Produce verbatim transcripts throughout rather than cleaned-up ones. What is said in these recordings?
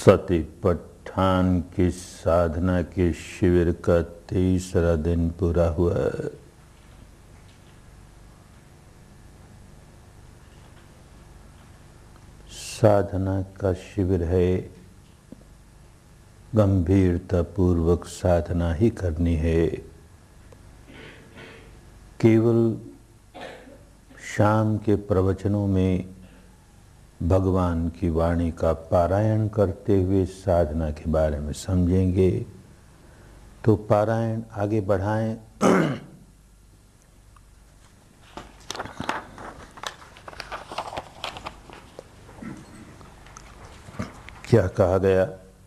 सतीपट्ठान की साधना के शिविर का तीसरा दिन पूरा हुआ। साधना का शिविर है, गंभीरता पूर्वक साधना ही करनी है। केवल शाम के प्रवचनों में भगवान की वाणी का पारायण करते हुए साधना के बारे में समझेंगे तो पारायण आगे बढ़ाएं। क्या कहा गया?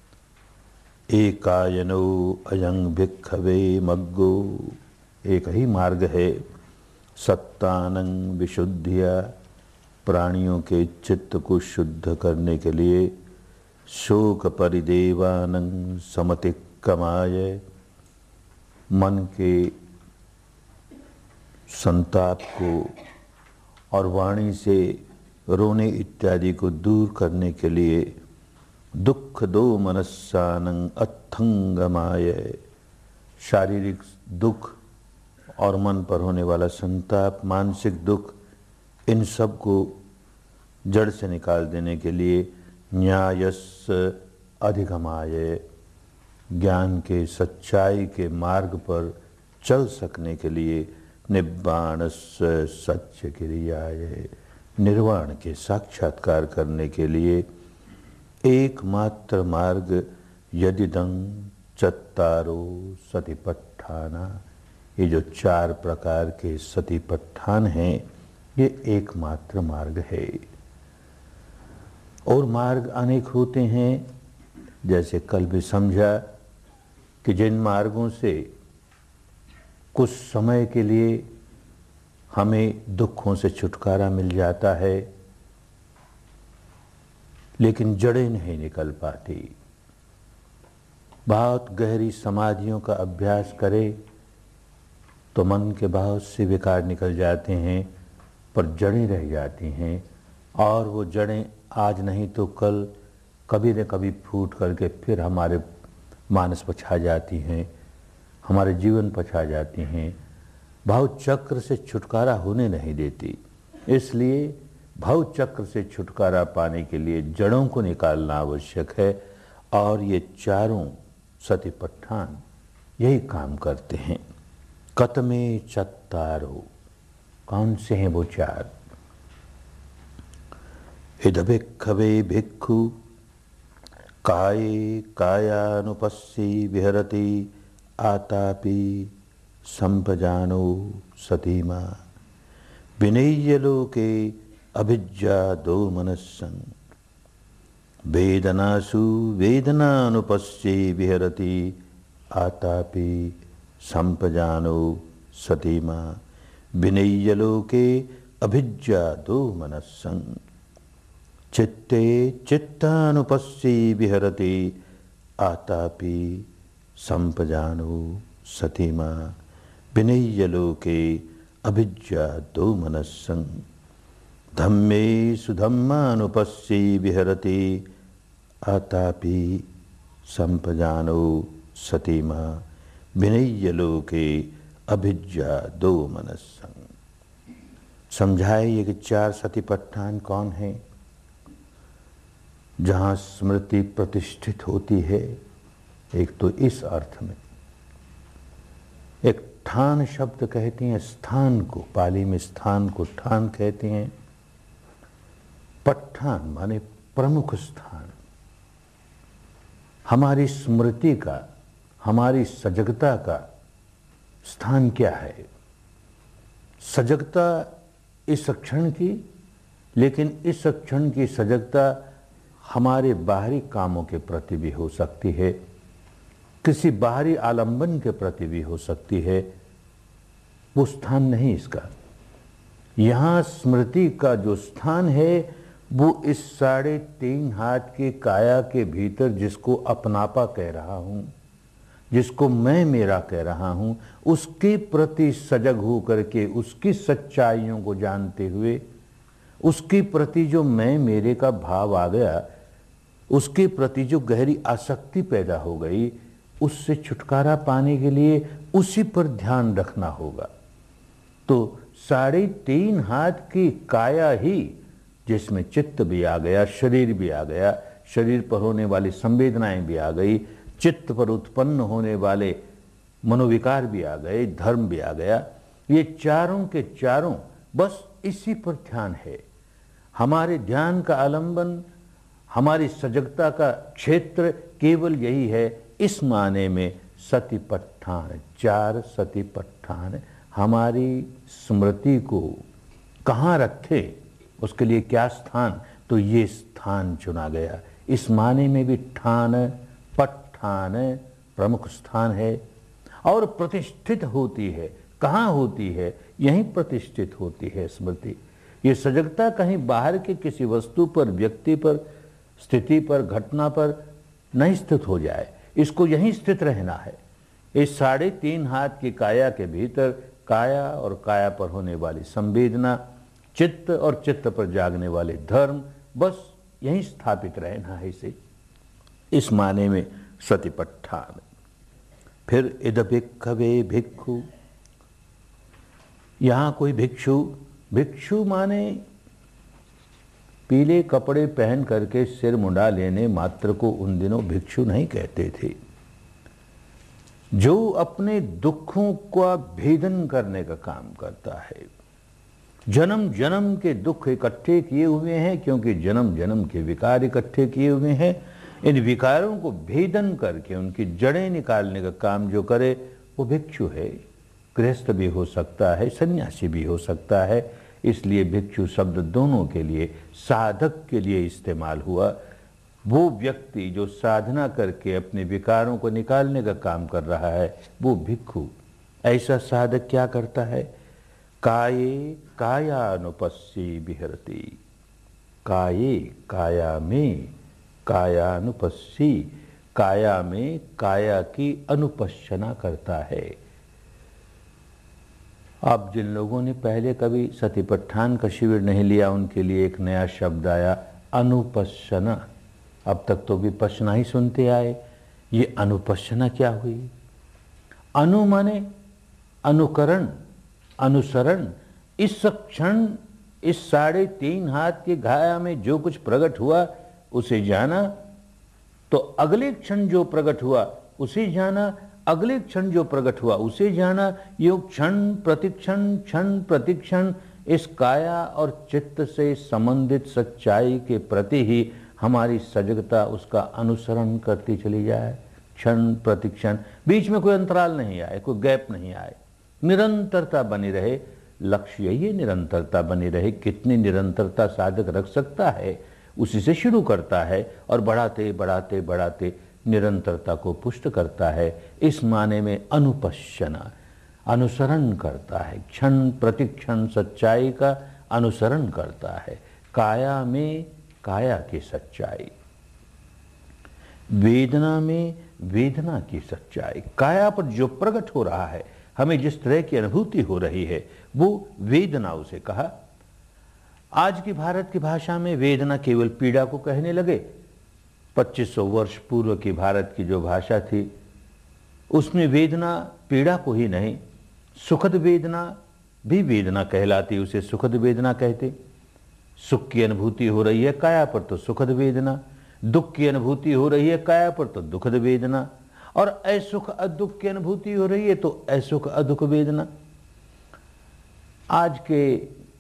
एकायनो अयं भिक्खवे मग्गो, एक ही मार्ग है सत्तानं विशुद्धिया, प्राणियों के चित्त को शुद्ध करने के लिए। शोक परिदेवानं समतिक्कमाय, मन के संताप को और वाणी से रोने इत्यादि को दूर करने के लिए। दुख दो मनस्सानं अत्थंगमाय, शारीरिक दुख और मन पर होने वाला संताप, मानसिक दुख, इन सब को जड़ से निकाल देने के लिए। न्यायस्य अधिगमाय, ज्ञान के सच्चाई के मार्ग पर चल सकने के लिए। निब्बाणस्य सच्च क्रियाय, निर्वाण के साक्षात्कार करने के लिए। एकमात्र मार्ग यदिदं चत्तारो सतिपट्ठाना, ये जो चार प्रकार के सतिपट्ठान हैं, ये एकमात्र मार्ग है। और मार्ग अनेक होते हैं, जैसे कल भी समझा कि जिन मार्गों से कुछ समय के लिए हमें दुखों से छुटकारा मिल जाता है, लेकिन जड़ें नहीं निकल पाती। बहुत गहरी समाधियों का अभ्यास करे तो मन के बहुत से विकार निकल जाते हैं, पर जड़ें रह जाती हैं। और वो जड़ें आज नहीं तो कल कभी न कभी फूट करके फिर हमारे मानस पर छा जाती हैं, हमारे जीवन पर छा जाती हैं। भाव चक्र से छुटकारा होने नहीं देती। इसलिए भाव चक्र से छुटकारा पाने के लिए जड़ों को निकालना आवश्यक है। और ये चारों सतिपट्ठान यही काम करते हैं। कतमे चत्तारो, कौन से हैं वो चार? इद भिक्खवे भिक्खु काये कायानुपस्सी विहरति आतापि संपजानो सतीमा, विनय्य लोके अभिज्ञा दो मनस्सं, वेदनासु वेदनानुपस्सी विहरति आतापि संपजानो सतीमा, विनय्य लोके अभिज्ञा दो मनस्सं, चित्ते चित्तानुपस्सी विहरति आतापि संपजानो सतीमा, विनय्य लोके अभिज्ञा दो मनस्सं, धम्मे सुधम्मानुपस्सी विहरति आतापि संपजानो सतीमा, विनय्य लोके अभिज्ञा दो मनस्सं। समझाइए कि चार सतिपट्ठान कौन है? जहाँ स्मृति प्रतिष्ठित होती है, एक तो इस अर्थ में, एक ठान शब्द कहते हैं स्थान को, पाली में स्थान को ठान कहते हैं। पट्ठान माने प्रमुख स्थान। हमारी स्मृति का, हमारी सजगता का स्थान क्या है? सजगता इस क्षण की, लेकिन इस क्षण की सजगता हमारे बाहरी कामों के प्रति भी हो सकती है, किसी बाहरी आलंबन के प्रति भी हो सकती है। वो स्थान नहीं इसका। यहाँ स्मृति का जो स्थान है वो इस साढ़े तीन हाथ के काया के भीतर, जिसको अपनापा कह रहा हूँ, जिसको मैं मेरा कह रहा हूँ, उसके प्रति सजग हो करके, उसकी सच्चाइयों को जानते हुए, उसके प्रति जो मैं मेरे का भाव आ गया, उसके प्रति जो गहरी आसक्ति पैदा हो गई, उससे छुटकारा पाने के लिए उसी पर ध्यान रखना होगा। तो साढ़े तीन हाथ की काया ही, जिसमें चित्त भी आ गया, शरीर भी आ गया, शरीर पर होने वाली संवेदनाएं भी आ गई, चित्त पर उत्पन्न होने वाले मनोविकार भी आ गए, धर्म भी आ गया, ये चारों के चारों बस इसी पर ध्यान है। हमारे ध्यान का आलंबन, हमारी सजगता का क्षेत्र केवल यही है। इस माने में सतिपट्ठान, चार सतिपट्ठान हमारी स्मृति को कहाँ रखे, उसके लिए क्या स्थान, तो ये स्थान चुना गया। इस माने में भी ठान, पट्ठान प्रमुख स्थान है और प्रतिष्ठित होती है। कहाँ होती है? यहीं प्रतिष्ठित होती है स्मृति। ये सजगता कहीं बाहर के किसी वस्तु पर, व्यक्ति पर, स्थिति पर, घटना पर नहीं स्थित हो जाए, इसको यहीं स्थित रहना है। इस साढ़े तीन हाथ की काया के भीतर काया और काया पर होने वाली संवेदना, चित्त और चित्त पर जागने वाले धर्म, बस यहीं स्थापित रहना है इसे। इस माने में सतिपट्ठान। फिर इद भिक्खवे भिक्खु, यहां कोई भिक्षु, भिक्षु माने पीले कपड़े पहन करके सिर मुंडा लेने मात्र को उन दिनों भिक्षु नहीं कहते थे। जो अपने दुखों का भेदन करने का काम करता है। जन्म जन्म के दुख इकट्ठे किए हुए हैं, क्योंकि जन्म जन्म के विकार इकट्ठे किए हुए हैं। इन विकारों को भेदन करके उनकी जड़ें निकालने का काम जो करे वो भिक्षु है। गृहस्थ भी हो सकता है, सन्यासी भी हो सकता है। इसलिए भिक्षु शब्द दोनों के लिए, साधक के लिए इस्तेमाल हुआ। वो व्यक्ति जो साधना करके अपने विकारों को निकालने का काम कर रहा है वो भिक्षु। ऐसा साधक क्या करता है? काये कायानुपस्सी विहरति, काये काया में कायानुपस्सी, काया में काया की अनुपस्सना करता है। अब जिन लोगों ने पहले कभी सतिपट्ठान का शिविर नहीं लिया, उनके लिए एक नया शब्द आया, अनुपस्सना। अब तक तो विपश्यना ही सुनते आए, ये अनुपस्सना क्या हुई? अनु माने अनुकरण, अनुसरण। इस क्षण इस साढ़े तीन हाथ की काया में जो कुछ प्रकट हुआ उसे जाना, तो अगले क्षण जो प्रकट हुआ उसे जाना, अगले क्षण जो प्रकट हुआ उसे जाना। ये क्षण प्रतिक्षण, क्षण प्रतिक्षण इस काया और चित्त से संबंधित सच्चाई के प्रति ही हमारी सजगता उसका अनुसरण करती चली जाए। क्षण प्रतिक्षण, बीच में कोई अंतराल नहीं आए, कोई गैप नहीं आए, निरंतरता बनी रहे। लक्ष्य यही है, निरंतरता बनी रहे। कितनी निरंतरता साधक रख सकता है, उसी से शुरू करता है और बढ़ाते बढ़ाते बढ़ाते निरंतरता को पुष्ट करता है। इस माने में अनुपश्यना, अनुसरण करता है, क्षण प्रतिक्षण सच्चाई का अनुसरण करता है। काया में काया की सच्चाई, वेदना में वेदना की सच्चाई। काया पर जो प्रकट हो रहा है, हमें जिस तरह की अनुभूति हो रही है, वो वेदना उसे कहा। आज की भारत की भाषा में वेदना केवल पीड़ा को कहने लगे। पच्चीस सौ वर्ष पूर्व की भारत की जो भाषा थी, उसमें वेदना पीड़ा को ही नहीं, सुखद वेदना भी वेदना कहलाती, उसे सुखद वेदना कहते। सुख की अनुभूति हो रही है काया पर तो सुखद वेदना, दुख की अनुभूति हो रही है काया पर तो दुखद वेदना, और असुख अदुख की अनुभूति हो रही है तो असुख अदुख वेदना। आज के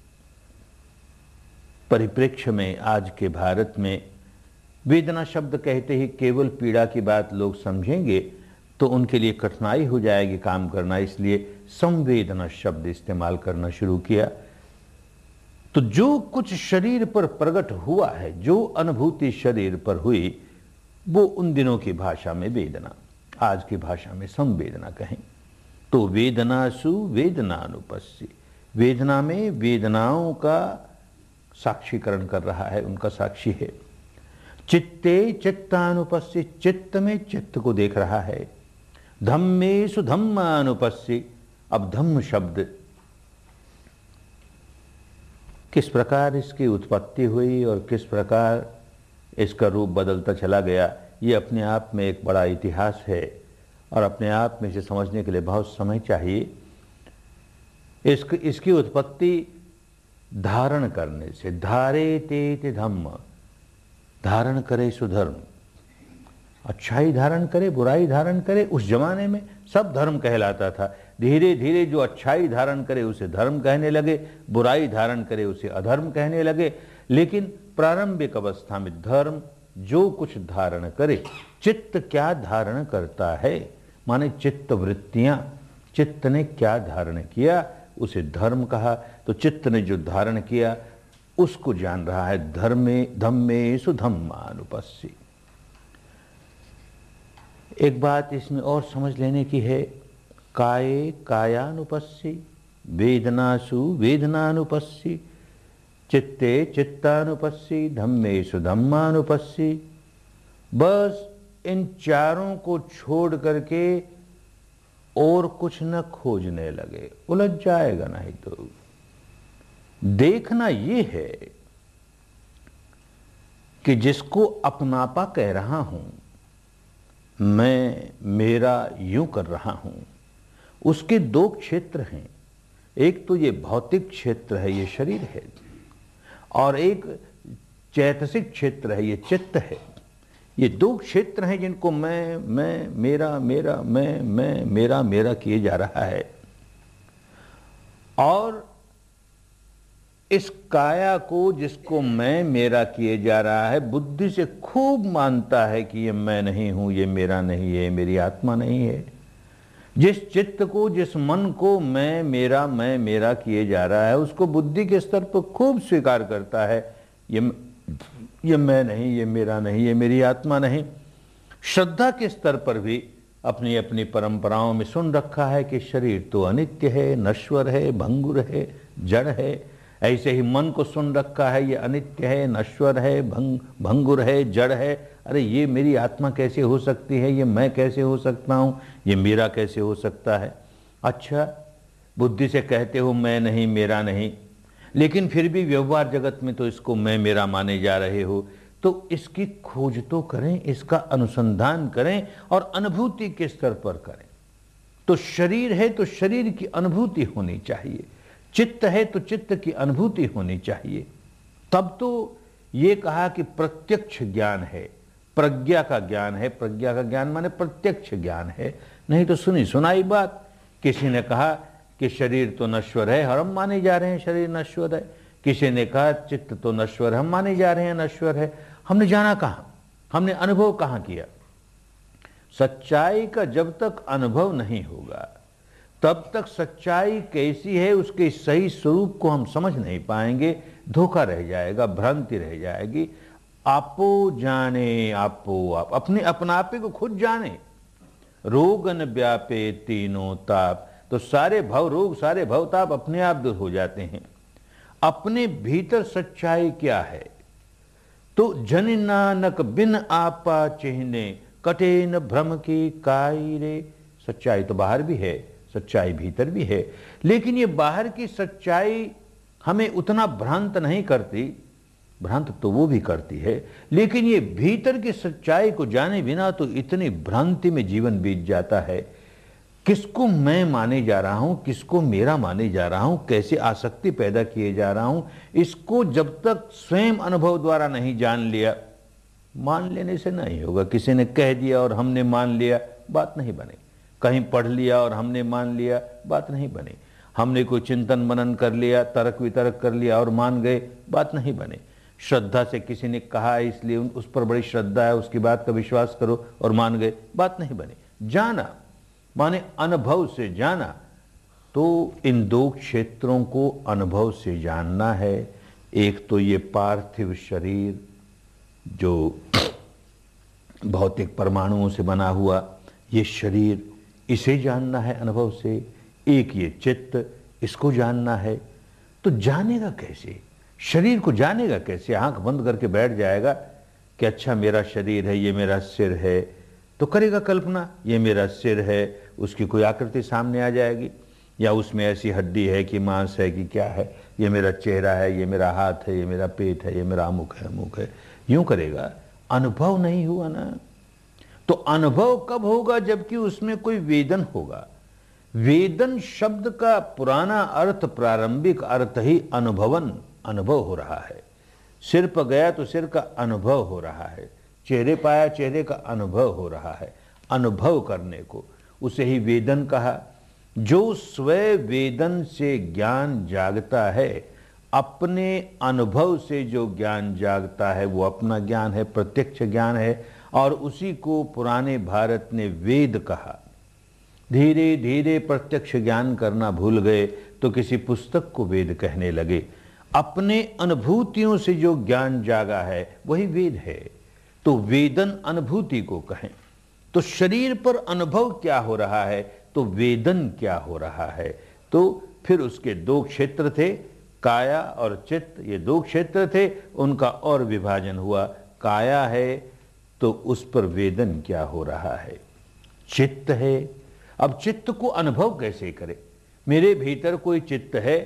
परिप्रेक्ष्य में, आज के भारत में वेदना शब्द कहते ही केवल पीड़ा की बात लोग समझेंगे तो उनके लिए कठिनाई हो जाएगी काम करना। इसलिए संवेदना शब्द इस्तेमाल करना शुरू किया। तो जो कुछ शरीर पर प्रकट हुआ है, जो अनुभूति शरीर पर हुई, वो उन दिनों की भाषा में वेदना, आज की भाषा में संवेदना कहें तो वेदनासु वेदनानुपस्सी। वेदना में वेदनाओं का साक्षीकरण कर रहा है, उनका साक्षी है। चित्ते चित्तानुपस्सी, चित्त में चित्त को देख रहा है। धम्मेषु धम्मानुपस्सी। अब धम्म शब्द किस प्रकार इसकी उत्पत्ति हुई और किस प्रकार इसका रूप बदलता चला गया। ये अपने आप में एक बड़ा इतिहास है और अपने आप में इसे समझने के लिए बहुत समय चाहिए। इसक, इसकी उत्पत्ति धारण करने से, धारे ते धम्म, धारण करे सुधर्म, अच्छाई धारण करे बुराई धारण करे। उस जमाने में सब धर्म कहलाता था। धीरे धीरे जो अच्छाई धारण करे उसे धर्म कहने लगे, बुराई धारण करे उसे अधर्म कहने लगे। लेकिन प्रारंभिक अवस्था में धर्म जो कुछ धारण करे, चित्त क्या धारण करता है, माने चित्त वृत्तियां, चित्त ने क्या धारण किया उसे धर्म कहा। तो चित्त ने जो धारण किया उसको जान रहा है। धर्मे धम्मेषु धम्मानुपस्सी। एक बात इसमें और समझ लेने की है, काये कायानुपस्सी, वेदनासु वेदनानुपस्सी, चित्ते चित्तानुपस्सी, धम्मेषु धम्मानुपस्सी। बस इन चारों को छोड़ करके और कुछ न खोजने लगे, उलझ जाएगा नहीं तो। देखना ये है कि जिसको अपनापा कह रहा हूं, मैं मेरा यूं कर रहा हूं, उसके दो क्षेत्र हैं। एक तो ये भौतिक क्षेत्र है, ये शरीर है, और एक चैतसिक क्षेत्र है, ये चित्त है। ये दो क्षेत्र हैं जिनको मैं मैं मेरा मेरा मैं मैं मेरा मेरा किए जा रहा है। और इस काया को जिसको मैं मेरा किए जा रहा है, बुद्धि से खूब मानता है कि ये मैं नहीं हूं, ये मेरा नहीं है, मेरी आत्मा नहीं है। जिस चित्त को, जिस मन को मैं मेरा मैं मेरा किए जा रहा है, उसको बुद्धि के स्तर पर खूब स्वीकार करता है, ये ये मैं नहीं, ये मेरा नहीं, ये मेरी आत्मा नहीं। श्रद्धा के स्तर पर भी अपनी अपनी परंपराओं में सुन रखा है कि शरीर तो अनित्य है, नश्वर है, भंगुर है, जड़ है। ऐसे ही मन को सुन रखा है, ये अनित्य है, नश्वर है, भंग भंगुर है, जड़ है। अरे ये मेरी आत्मा कैसे हो सकती है, ये मैं कैसे हो सकता हूँ, ये मेरा कैसे हो सकता है। अच्छा, बुद्धि से कहते हो मैं नहीं, मेरा नहीं, लेकिन फिर भी व्यवहार जगत में तो इसको मैं मेरा माने जा रहे हो। तो इसकी खोज तो करें, इसका अनुसंधान करें और अनुभूति के स्तर पर करें। तो शरीर है तो शरीर की अनुभूति होनी चाहिए, चित्त है तो चित्त की अनुभूति होनी चाहिए। तब तो ये कहा कि प्रत्यक्ष ज्ञान है, प्रज्ञा का ज्ञान है। प्रज्ञा का ज्ञान माने प्रत्यक्ष ज्ञान है, नहीं तो सुनी सुनाई बात। किसी ने कहा कि शरीर तो नश्वर है, हम माने जा रहे हैं शरीर नश्वर है। किसी ने कहा चित्त तो नश्वर है, हम माने जा रहे हैं नश्वर है। हमने जाना कहां, हमने अनुभव कहां किया। सच्चाई का जब तक अनुभव नहीं होगा तब तक सच्चाई कैसी है उसके सही स्वरूप को हम समझ नहीं पाएंगे। धोखा रह जाएगा, भ्रांति रह जाएगी। आपो जाने आपो आप, अपने अपनापे को खुद जाने। रोगन व्यापे तीनों ताप, तो सारे भव रोग, सारे भवताप अपने आप दूर हो जाते हैं। अपने भीतर सच्चाई क्या है, तो जन नानक बिन आपा चिन्हे, कटे न भ्रम की काई रे। सच्चाई तो बाहर भी है, सच्चाई भीतर भी है, लेकिन ये बाहर की सच्चाई हमें उतना भ्रांत नहीं करती। भ्रांत तो वो भी करती है, लेकिन ये भीतर की सच्चाई को जाने बिना तो इतनी भ्रांति में जीवन बीत जाता है। किसको मैं माने जा रहा हूं, किसको मेरा माने जा रहा हूं, कैसे आसक्ति पैदा किए जा रहा हूं, इसको जब तक स्वयं अनुभव द्वारा नहीं जान लिया, मान लेने से नहीं होगा। किसी ने कह दिया और हमने मान लिया, बात नहीं बने। कहीं पढ़ लिया और हमने मान लिया, बात नहीं बनी। हमने कोई चिंतन मनन कर लिया, तर्क वितर्क कर लिया और मान गए, बात नहीं बने। श्रद्धा से किसी ने कहा इसलिए उस पर बड़ी श्रद्धा है, उसकी बात का विश्वास करो और मान गए, बात नहीं बनी। जाना माने अनुभव से जाना। तो इन दो क्षेत्रों को अनुभव से जानना है। एक तो ये पार्थिव शरीर जो भौतिक परमाणुओं से बना हुआ ये शरीर, इसे जानना है अनुभव से। एक ये चित्त, इसको जानना है। तो जानेगा कैसे, शरीर को जानेगा कैसे? आंख बंद करके बैठ जाएगा कि अच्छा मेरा शरीर है, ये मेरा सिर है, तो करेगा कल्पना ये मेरा सिर है, उसकी कोई आकृति सामने आ जाएगी, या उसमें ऐसी हड्डी है कि मांस है कि क्या है, ये मेरा चेहरा है, ये मेरा हाथ है, ये मेरा पेट है, ये मेरा अमुक है अमुक है, यूं करेगा। अनुभव नहीं हुआ ना। तो अनुभव कब होगा? जबकि उसमें कोई वेदन होगा। वेदन शब्द का पुराना अर्थ, प्रारंभिक अर्थ ही अनुभवन, अनुभव हो रहा है। सिर पर गया तो सिर का अनुभव हो रहा है, चेहरे पाया चेहरे का अनुभव हो रहा है। अनुभव करने को उसे ही वेदन कहा। जो स्वयं वेदन से ज्ञान जागता है, अपने अनुभव से जो ज्ञान जागता है वो अपना ज्ञान है, प्रत्यक्ष ज्ञान है, और उसी को पुराने भारत ने वेद कहा। धीरे धीरे प्रत्यक्ष ज्ञान करना भूल गए तो किसी पुस्तक को वेद कहने लगे। अपने अनुभूतियों से जो ज्ञान जागा है वही वेद है। तो वेदन अनुभूति को कहें। तो शरीर पर अनुभव क्या हो रहा है तो वेदन क्या हो रहा है। तो फिर उसके दो क्षेत्र थे, काया और चित्त, ये दो क्षेत्र थे, उनका और विभाजन हुआ। काया है तो उस पर वेदन क्या हो रहा है, चित्त है। अब चित्त को अनुभव कैसे करें? मेरे भीतर कोई चित्त है,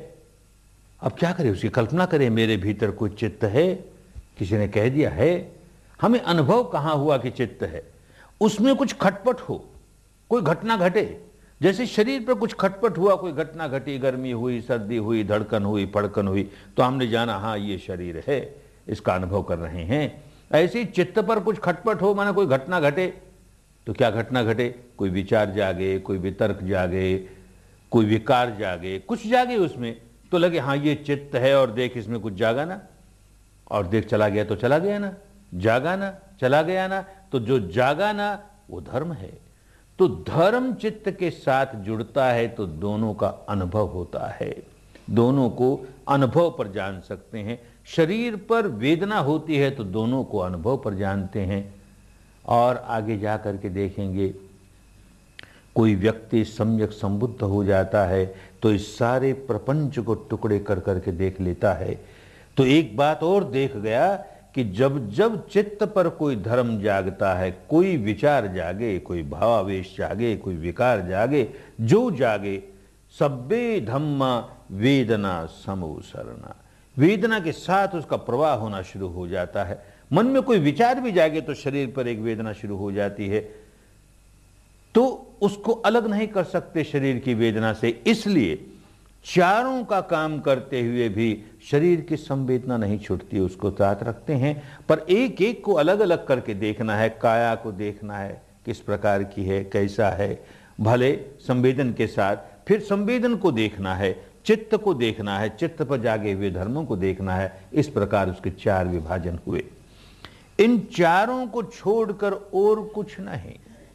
अब क्या करें? उसकी कल्पना करें, मेरे भीतर कोई चित्त है, किसी ने कह दिया है। हमें अनुभव कहां हुआ कि चित्त है? उसमें कुछ खटपट हो, कोई घटना घटे। जैसे शरीर पर कुछ खटपट हुआ, कोई घटना घटी, गर्मी हुई, सर्दी हुई, धड़कन हुई, फड़कन हुई, तो हमने जाना हाँ ये शरीर है, इसका अनुभव कर रहे हैं। ऐसे ही चित्त पर कुछ खटपट हो, माना कोई घटना घटे, तो क्या घटना घटे? कोई विचार जागे, कोई वितर्क जागे, कोई विकार जागे, कुछ जागे उसमें, तो लगे हाँ ये चित्त है, और देख इसमें कुछ जागा ना, और देख चला गया तो चला गया ना, जागा ना, चला गया ना, तो जो जागा ना वो धर्म है। तो धर्म चित्त के साथ जुड़ता है तो दोनों का अनुभव होता है, दोनों को अनुभव पर जान सकते हैं। शरीर पर वेदना होती है तो दोनों को अनुभव पर जानते हैं। और आगे जा करके देखेंगे, कोई व्यक्ति सम्यक संबुद्ध हो जाता है तो इस सारे प्रपंच को टुकड़े कर करके देख लेता है। तो एक बात और देख गया कि जब जब चित्त पर कोई धर्म जागता है, कोई विचार जागे, कोई भावावेश जागे, कोई विकार जागे, जो जागे, सब्बे धम्मा वेदना समोसरना, वेदना के साथ उसका प्रवाह होना शुरू हो जाता है। मन में कोई विचार भी जागे तो शरीर पर एक वेदना शुरू हो जाती है, तो उसको अलग नहीं कर सकते शरीर की वेदना से। इसलिए चारों का काम करते हुए भी शरीर की संवेदना नहीं छूटती, उसको साथ रखते हैं, पर एक एक को अलग अलग करके देखना है। काया को देखना है किस प्रकार की है, कैसा है, भले संवेदन के साथ, फिर संवेदन को देखना है, चित्त को देखना है, चित्त पर जागे हुए धर्मों को देखना है। इस प्रकार उसके चार विभाजन हुए। इन चारों को छोड़कर और कुछ नहीं।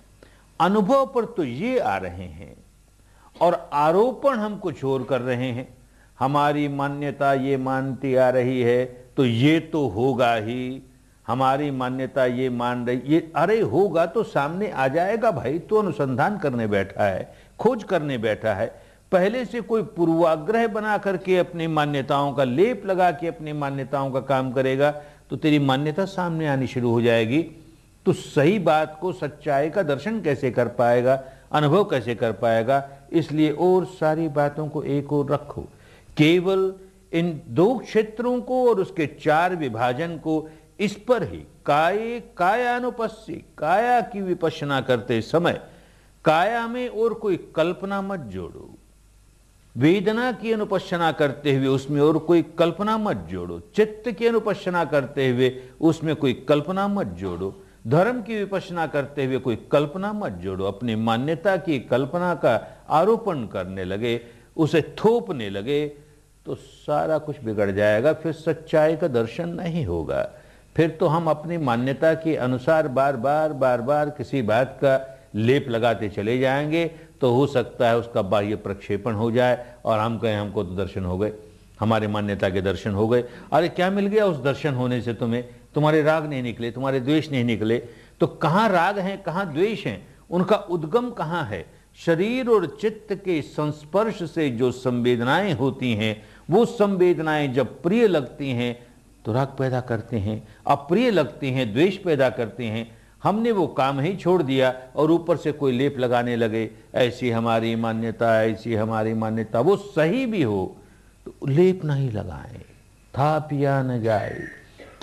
अनुभव पर तो ये आ रहे हैं और आरोपण हम कुछ और कर रहे हैं। हमारी मान्यता ये मानती आ रही है तो ये तो होगा ही, हमारी मान्यता ये मान रही, ये अरे होगा तो सामने आ जाएगा भाई। तो अनुसंधान करने बैठा है, खोज करने बैठा है, पहले से कोई पूर्वाग्रह बना करके अपनी मान्यताओं का लेप लगा के अपनी मान्यताओं का काम करेगा तो तेरी मान्यता सामने आनी शुरू हो जाएगी। तो सही बात को, सच्चाई का दर्शन कैसे कर पाएगा, अनुभव कैसे कर पाएगा? इसलिए और सारी बातों को एक और रखो, केवल इन दो क्षेत्रों को और उसके चार विभाजन को, इस पर ही काये कायानुपस्सी, काया की विपश्यना करते समय काया में और कोई कल्पना मत जोड़ो। वेदना की अनुपश्यना करते हुए उसमें और कोई कल्पना मत जोड़ो। चित्त की अनुपश्यना करते हुए उसमें कोई कल्पना मत जोड़ो। धर्म की विपश्यना करते हुए कोई कल्पना मत जोड़ो। अपनी मान्यता की कल्पना का आरोपण करने लगे, उसे थोपने लगे तो सारा कुछ बिगड़ जाएगा। फिर सच्चाई का दर्शन नहीं होगा। फिर तो हम अपनी मान्यता के अनुसार बार बार बार बार किसी बात का लेप लगाते चले जाएंगे, तो हो सकता है उसका बाह्य प्रक्षेपण हो जाए और हम कहें हमको तो दर्शन हो गए, हमारे मान्यता के दर्शन हो गए। अरे क्या मिल गया उस दर्शन होने से तुम्हें? तुम्हारे राग नहीं निकले, तुम्हारे द्वेष नहीं निकले। तो कहाँ राग हैं, कहाँ द्वेष हैं, उनका उद्गम कहाँ है? शरीर और चित्त के संस्पर्श से जो संवेदनाएं होती हैं, वो संवेदनाएं जब प्रिय लगती हैं तो राग पैदा करते हैं, अप्रिय लगती हैं द्वेष पैदा करते हैं। हमने वो काम ही छोड़ दिया और ऊपर से कोई लेप लगाने लगे, ऐसी हमारी मान्यता, ऐसी हमारी मान्यता। वो सही भी हो तो लेप नहीं लगाएं, था पिया न जाए।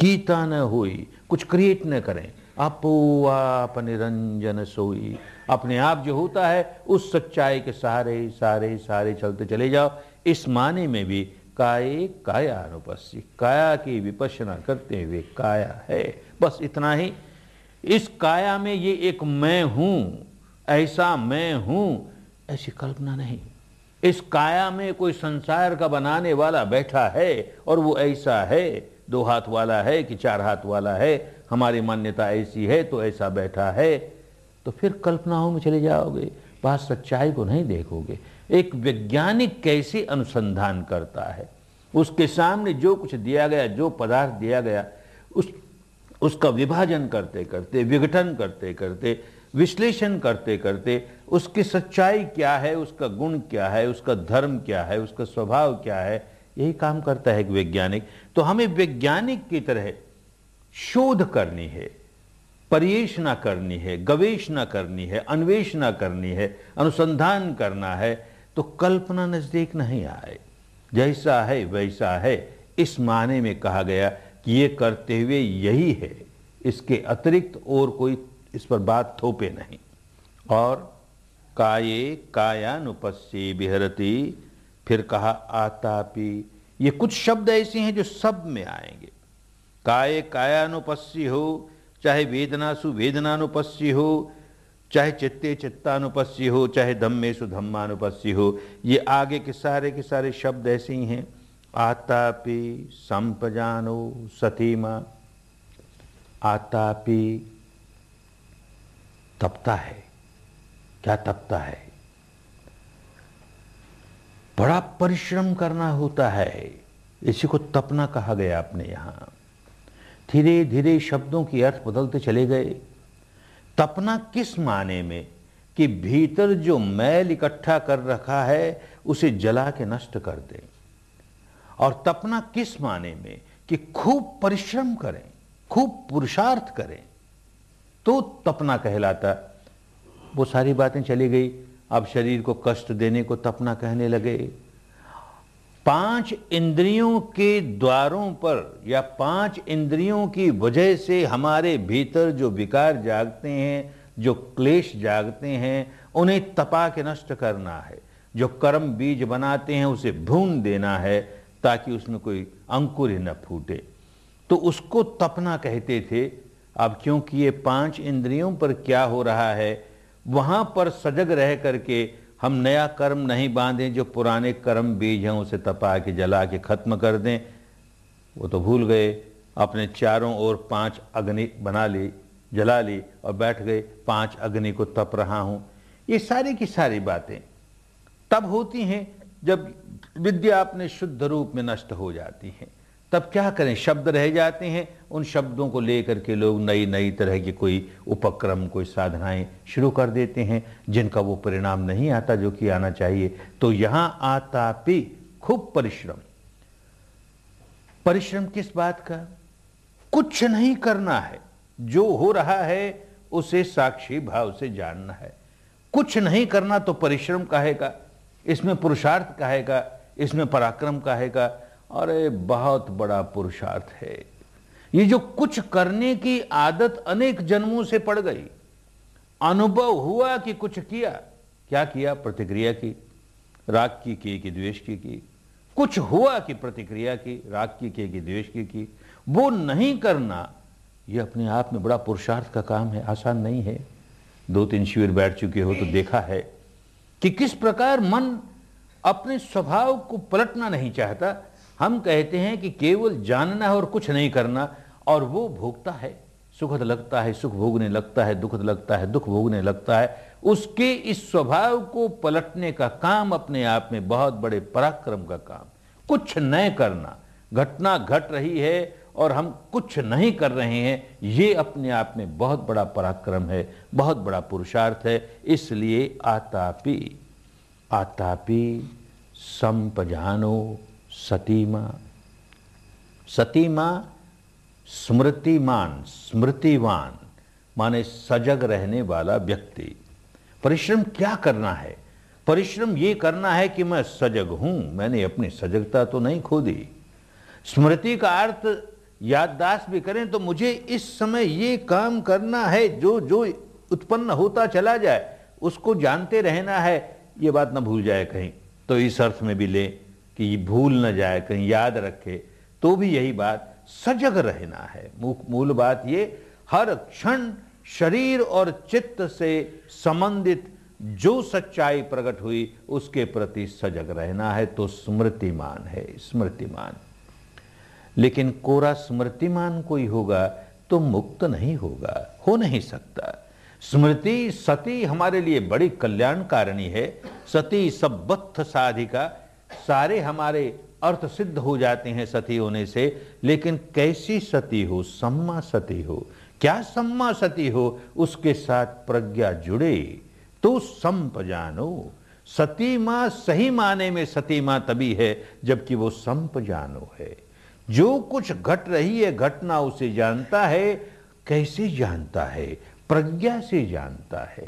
कीता न होई, कुछ क्रिएट न करें। अपो आप निरंजन सोई, अपने आप जो होता है उस सच्चाई के सहारे सारे सारे चलते चले जाओ। इस माने में भी काये काया अनुपस्सी, काया की विपश्यना करते हुए काया है, बस इतना ही। इस काया में ये एक मैं हूं, ऐसा मैं हूं, ऐसी कल्पना नहीं। इस काया में कोई संसार का बनाने वाला बैठा है और वो ऐसा है, दो हाथ वाला है कि चार हाथ वाला है, हमारी मान्यता ऐसी है तो ऐसा बैठा है, तो फिर कल्पनाओं में चले जाओगे, बात सच्चाई को नहीं देखोगे। एक वैज्ञानिक कैसे अनुसंधान करता है, उसके सामने जो कुछ दिया गया, जो पदार्थ दिया गया, उस उसका विभाजन करते करते, विघटन करते करते, विश्लेषण करते करते, उसकी सच्चाई क्या है, उसका गुण क्या है, उसका धर्म क्या है, उसका स्वभाव क्या है, यही काम करता है एक वैज्ञानिक। तो हमें वैज्ञानिक की तरह शोध करनी है, परियोजना करनी है, गवेषणा करनी है, अन्वेषणा करनी है, अनुसंधान करना है, तो कल्पना नजदीक नहीं आए। जैसा है वैसा है, इस माने में कहा गया कि ये करते हुए यही है, इसके अतिरिक्त और कोई इस पर बात थोपे नहीं। और काये कायानुपस्सी विहरति, फिर कहा आतापि। ये कुछ शब्द ऐसे हैं जो सब में आएंगे। काये कायानुपस्सी हो, चाहे वेदनासु वेदनानुपस्सी हो, चाहे चित्ते चित्तानुपस्सी हो, चाहे धम्मेसु धम्मानुपस्सी हो, ये आगे के सारे के सारे शब्द ऐसे ही हैं। आतापि संपजानो सतीमा, आतापि तपता है। क्या तपता है? बड़ा परिश्रम करना होता है, इसी को तपना कहा गया अपने यहां। धीरे धीरे शब्दों की अर्थ बदलते चले गए। तपना किस माने में कि भीतर जो मैल इकट्ठा कर रखा है उसे जला के नष्ट कर दे, और तपना किस माने में कि खूब परिश्रम करें, खूब पुरुषार्थ करें, तो तपना कहलाता। वो सारी बातें चली गई, अब शरीर को कष्ट देने को तपना कहने लगे। पांच इंद्रियों के द्वारों पर या पांच इंद्रियों की वजह से हमारे भीतर जो विकार जागते हैं, जो क्लेश जागते हैं, उन्हें तपा के नष्ट करना है। जो कर्म बीज बनाते हैं उसे भून देना है ताकि उसमें कोई अंकुर ही न फूटे, तो उसको तपना कहते थे। अब क्योंकि ये पांच इंद्रियों पर क्या हो रहा है, वहां पर सजग रह करके हम नया कर्म नहीं बांधें, जो पुराने कर्म बीज हैं उसे तपा के जला के खत्म कर दें। वो तो भूल गए, अपने चारों ओर पांच अग्नि बना ली, जला ली और बैठ गए, पांच अग्नि को तप रहा हूं। ये सारी की सारी बातें तब होती हैं जब विद्या अपने शुद्ध रूप में नष्ट हो जाती है। तब क्या करें, शब्द रह जाते हैं, उन शब्दों को लेकर के लोग नई नई तरह की कोई उपक्रम, कोई साधनाएं शुरू कर देते हैं, जिनका वो परिणाम नहीं आता जो कि आना चाहिए। तो यहां आतापि, खूब परिश्रम। परिश्रम किस बात का? कुछ नहीं करना है, जो हो रहा है उसे साक्षी भाव से जानना है। कुछ नहीं करना तो परिश्रम कहेगा, इसमें पुरुषार्थ कहेगा, इसमें पराक्रम कहेगा। अरे बहुत बड़ा पुरुषार्थ है ये। जो कुछ करने की आदत अनेक जन्मों से पड़ गई, अनुभव हुआ कि कुछ किया, क्या किया? प्रतिक्रिया की, राग की की कि द्वेष की की। कुछ हुआ कि प्रतिक्रिया की, राग की की कि द्वेष की की। वो नहीं करना, ये अपने आप में बड़ा पुरुषार्थ का काम है, आसान नहीं है। दो तीन शिविर बैठ चुके हो तो देखा है कि किस प्रकार मन अपने स्वभाव को पलटना नहीं चाहता। हम कहते हैं कि केवल जानना है और कुछ नहीं करना, और वो भोगता है, सुखद लगता है सुख भोगने लगता है, दुखद लगता है दुख भोगने लगता है। उसके इस स्वभाव को पलटने का काम अपने आप में बहुत बड़े पराक्रम का काम। कुछ न करना, घटना घट रही है और हम कुछ नहीं कर रहे हैं, ये अपने आप में बहुत बड़ा पराक्रम है, बहुत बड़ा पुरुषार्थ है। इसलिए आतापि, आतापि संपजानो सतीमा। सतीमा स्मृतिमान, स्मृतिवान माने सजग रहने वाला व्यक्ति। परिश्रम क्या करना है? परिश्रम ये करना है कि मैं सजग हूं, मैंने अपनी सजगता तो नहीं खो दी। स्मृति का अर्थ याददाश्त भी करें तो मुझे इस समय ये काम करना है, जो जो उत्पन्न होता चला जाए उसको जानते रहना है, ये बात ना भूल जाए कहीं। तो इस अर्थ में भी ले कि भूल न जाए, कहीं याद रखे, तो भी यही बात सजग रहना है। मूल बात ये, हर क्षण शरीर और चित्त से संबंधित जो सच्चाई प्रकट हुई उसके प्रति सजग रहना है, तो स्मृतिमान है, स्मृतिमान। लेकिन कोरा स्मृतिमान कोई होगा तो मुक्त नहीं होगा, हो नहीं सकता। स्मृति सती हमारे लिए बड़ी कल्याणकारिणी है। सती सब्बत्थ साधिका, सारे हमारे अर्थ सिद्ध हो जाते हैं सती होने से। लेकिन कैसी सती हो? सम्मा सती हो। क्या सम्मा सती हो? उसके साथ प्रज्ञा जुड़े तो संप जानो। सती मां सही माने में सती मां तभी है जबकि वो संप जानो है। जो कुछ घट रही है घटना उसे जानता है। कैसे जानता है? प्रज्ञा से जानता है।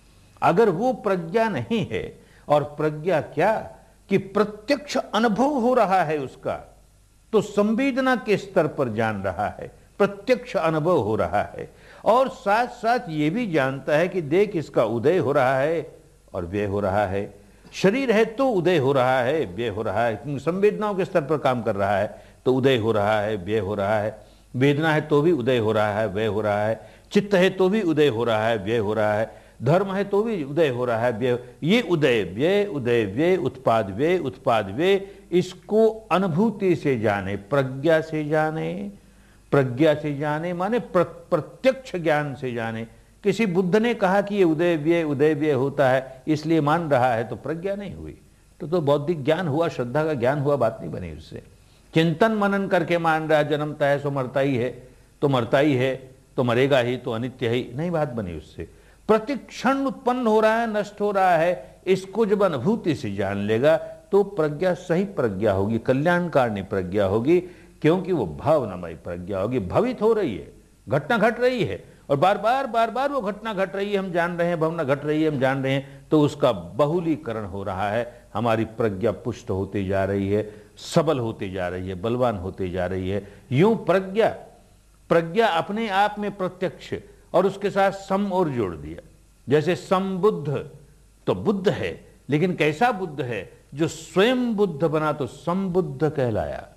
अगर वो प्रज्ञा नहीं है, और प्रज्ञा क्या कि प्रत्यक्ष अनुभव हो रहा है उसका, तो संवेदना के स्तर पर जान रहा है, प्रत्यक्ष अनुभव हो रहा है, और साथ साथ ये भी जानता है कि देख इसका उदय हो रहा है और व्यय हो रहा है। शरीर है तो उदय हो रहा है, व्यय हो रहा है। संवेदनाओं के स्तर पर काम कर रहा है तो उदय हो रहा है, व्यय हो रहा है। वेदना है तो भी उदय हो रहा है, व्यय हो रहा है। चित्त है तो भी उदय हो रहा है, व्यय हो रहा है। धर्म है तो भी उदय हो रहा है, व्यय। ये उदय व्यय, उदय व्यय, उत्पाद व्यय, उत्पाद व्यय, इसको अनुभूति से जाने, प्रज्ञा से जाने। प्रज्ञा से जाने माने प्रत्यक्ष ज्ञान से जाने। किसी बुद्ध ने कहा कि ये उदय व्यय उदय व्यय होता है इसलिए मान रहा है, तो प्रज्ञा नहीं हुई, तो तो बौद्धिक ज्ञान हुआ, श्रद्धा का ज्ञान हुआ, बात नहीं बनी उससे। चिंतन मनन करके मान रहा है जन्मता है सो मरता ही है, तो मरता ही है, तो मरेगा ही, तो अनित्य ही, नहीं बात बनी उससे। प्रतिक्षण उत्पन्न हो रहा है, नष्ट हो रहा है, इसको जब अनुभूति से जान लेगा तो प्रज्ञा सही प्रज्ञा होगी, कल्याणकारिणी प्रज्ञा होगी, क्योंकि वो भावनामय प्रज्ञा होगी। भवित हो रही है, घटना घट रही है, और बार बार बार बार वो घटना घट रही है, हम जान रहे हैं, भावना घट रही है, हम जान रहे हैं, तो उसका बहुलीकरण हो रहा है। हमारी प्रज्ञा पुष्ट होती जा रही है, सबल होती जा रही है, बलवान होती जा रही है। यूं प्रज्ञा प्रज्ञा अपने आप में प्रत्यक्ष, और उसके साथ सम और जोड़ दिया। जैसे समबुद्ध तो बुद्ध है, लेकिन कैसा बुद्ध है? जो स्वयं बुद्ध बना तो समबुद्ध कहलाया।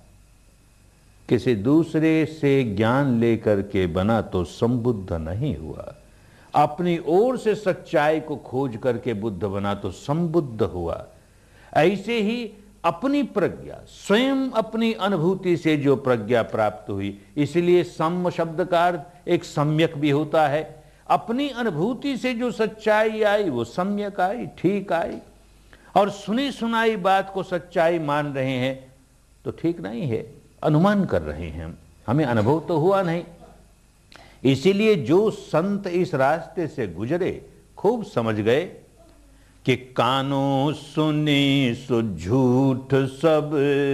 किसी दूसरे से ज्ञान लेकर के बना तो संबुद्ध नहीं हुआ। अपनी ओर से सच्चाई को खोज करके बुद्ध बना तो संबुद्ध हुआ। ऐसे ही अपनी प्रज्ञा, स्वयं अपनी अनुभूति से जो प्रज्ञा प्राप्त हुई, इसलिए सम शब्द का अर्थ एक सम्यक भी होता है। अपनी अनुभूति से जो सच्चाई आई वो सम्यक आई, ठीक आई। और सुनी सुनाई बात को सच्चाई मान रहे हैं तो ठीक नहीं है, अनुमान कर रहे हैं, हमें अनुभव तो हुआ नहीं। इसीलिए जो संत इस रास्ते से गुजरे खूब समझ गए कि कानों सुनी सो झूठ सब,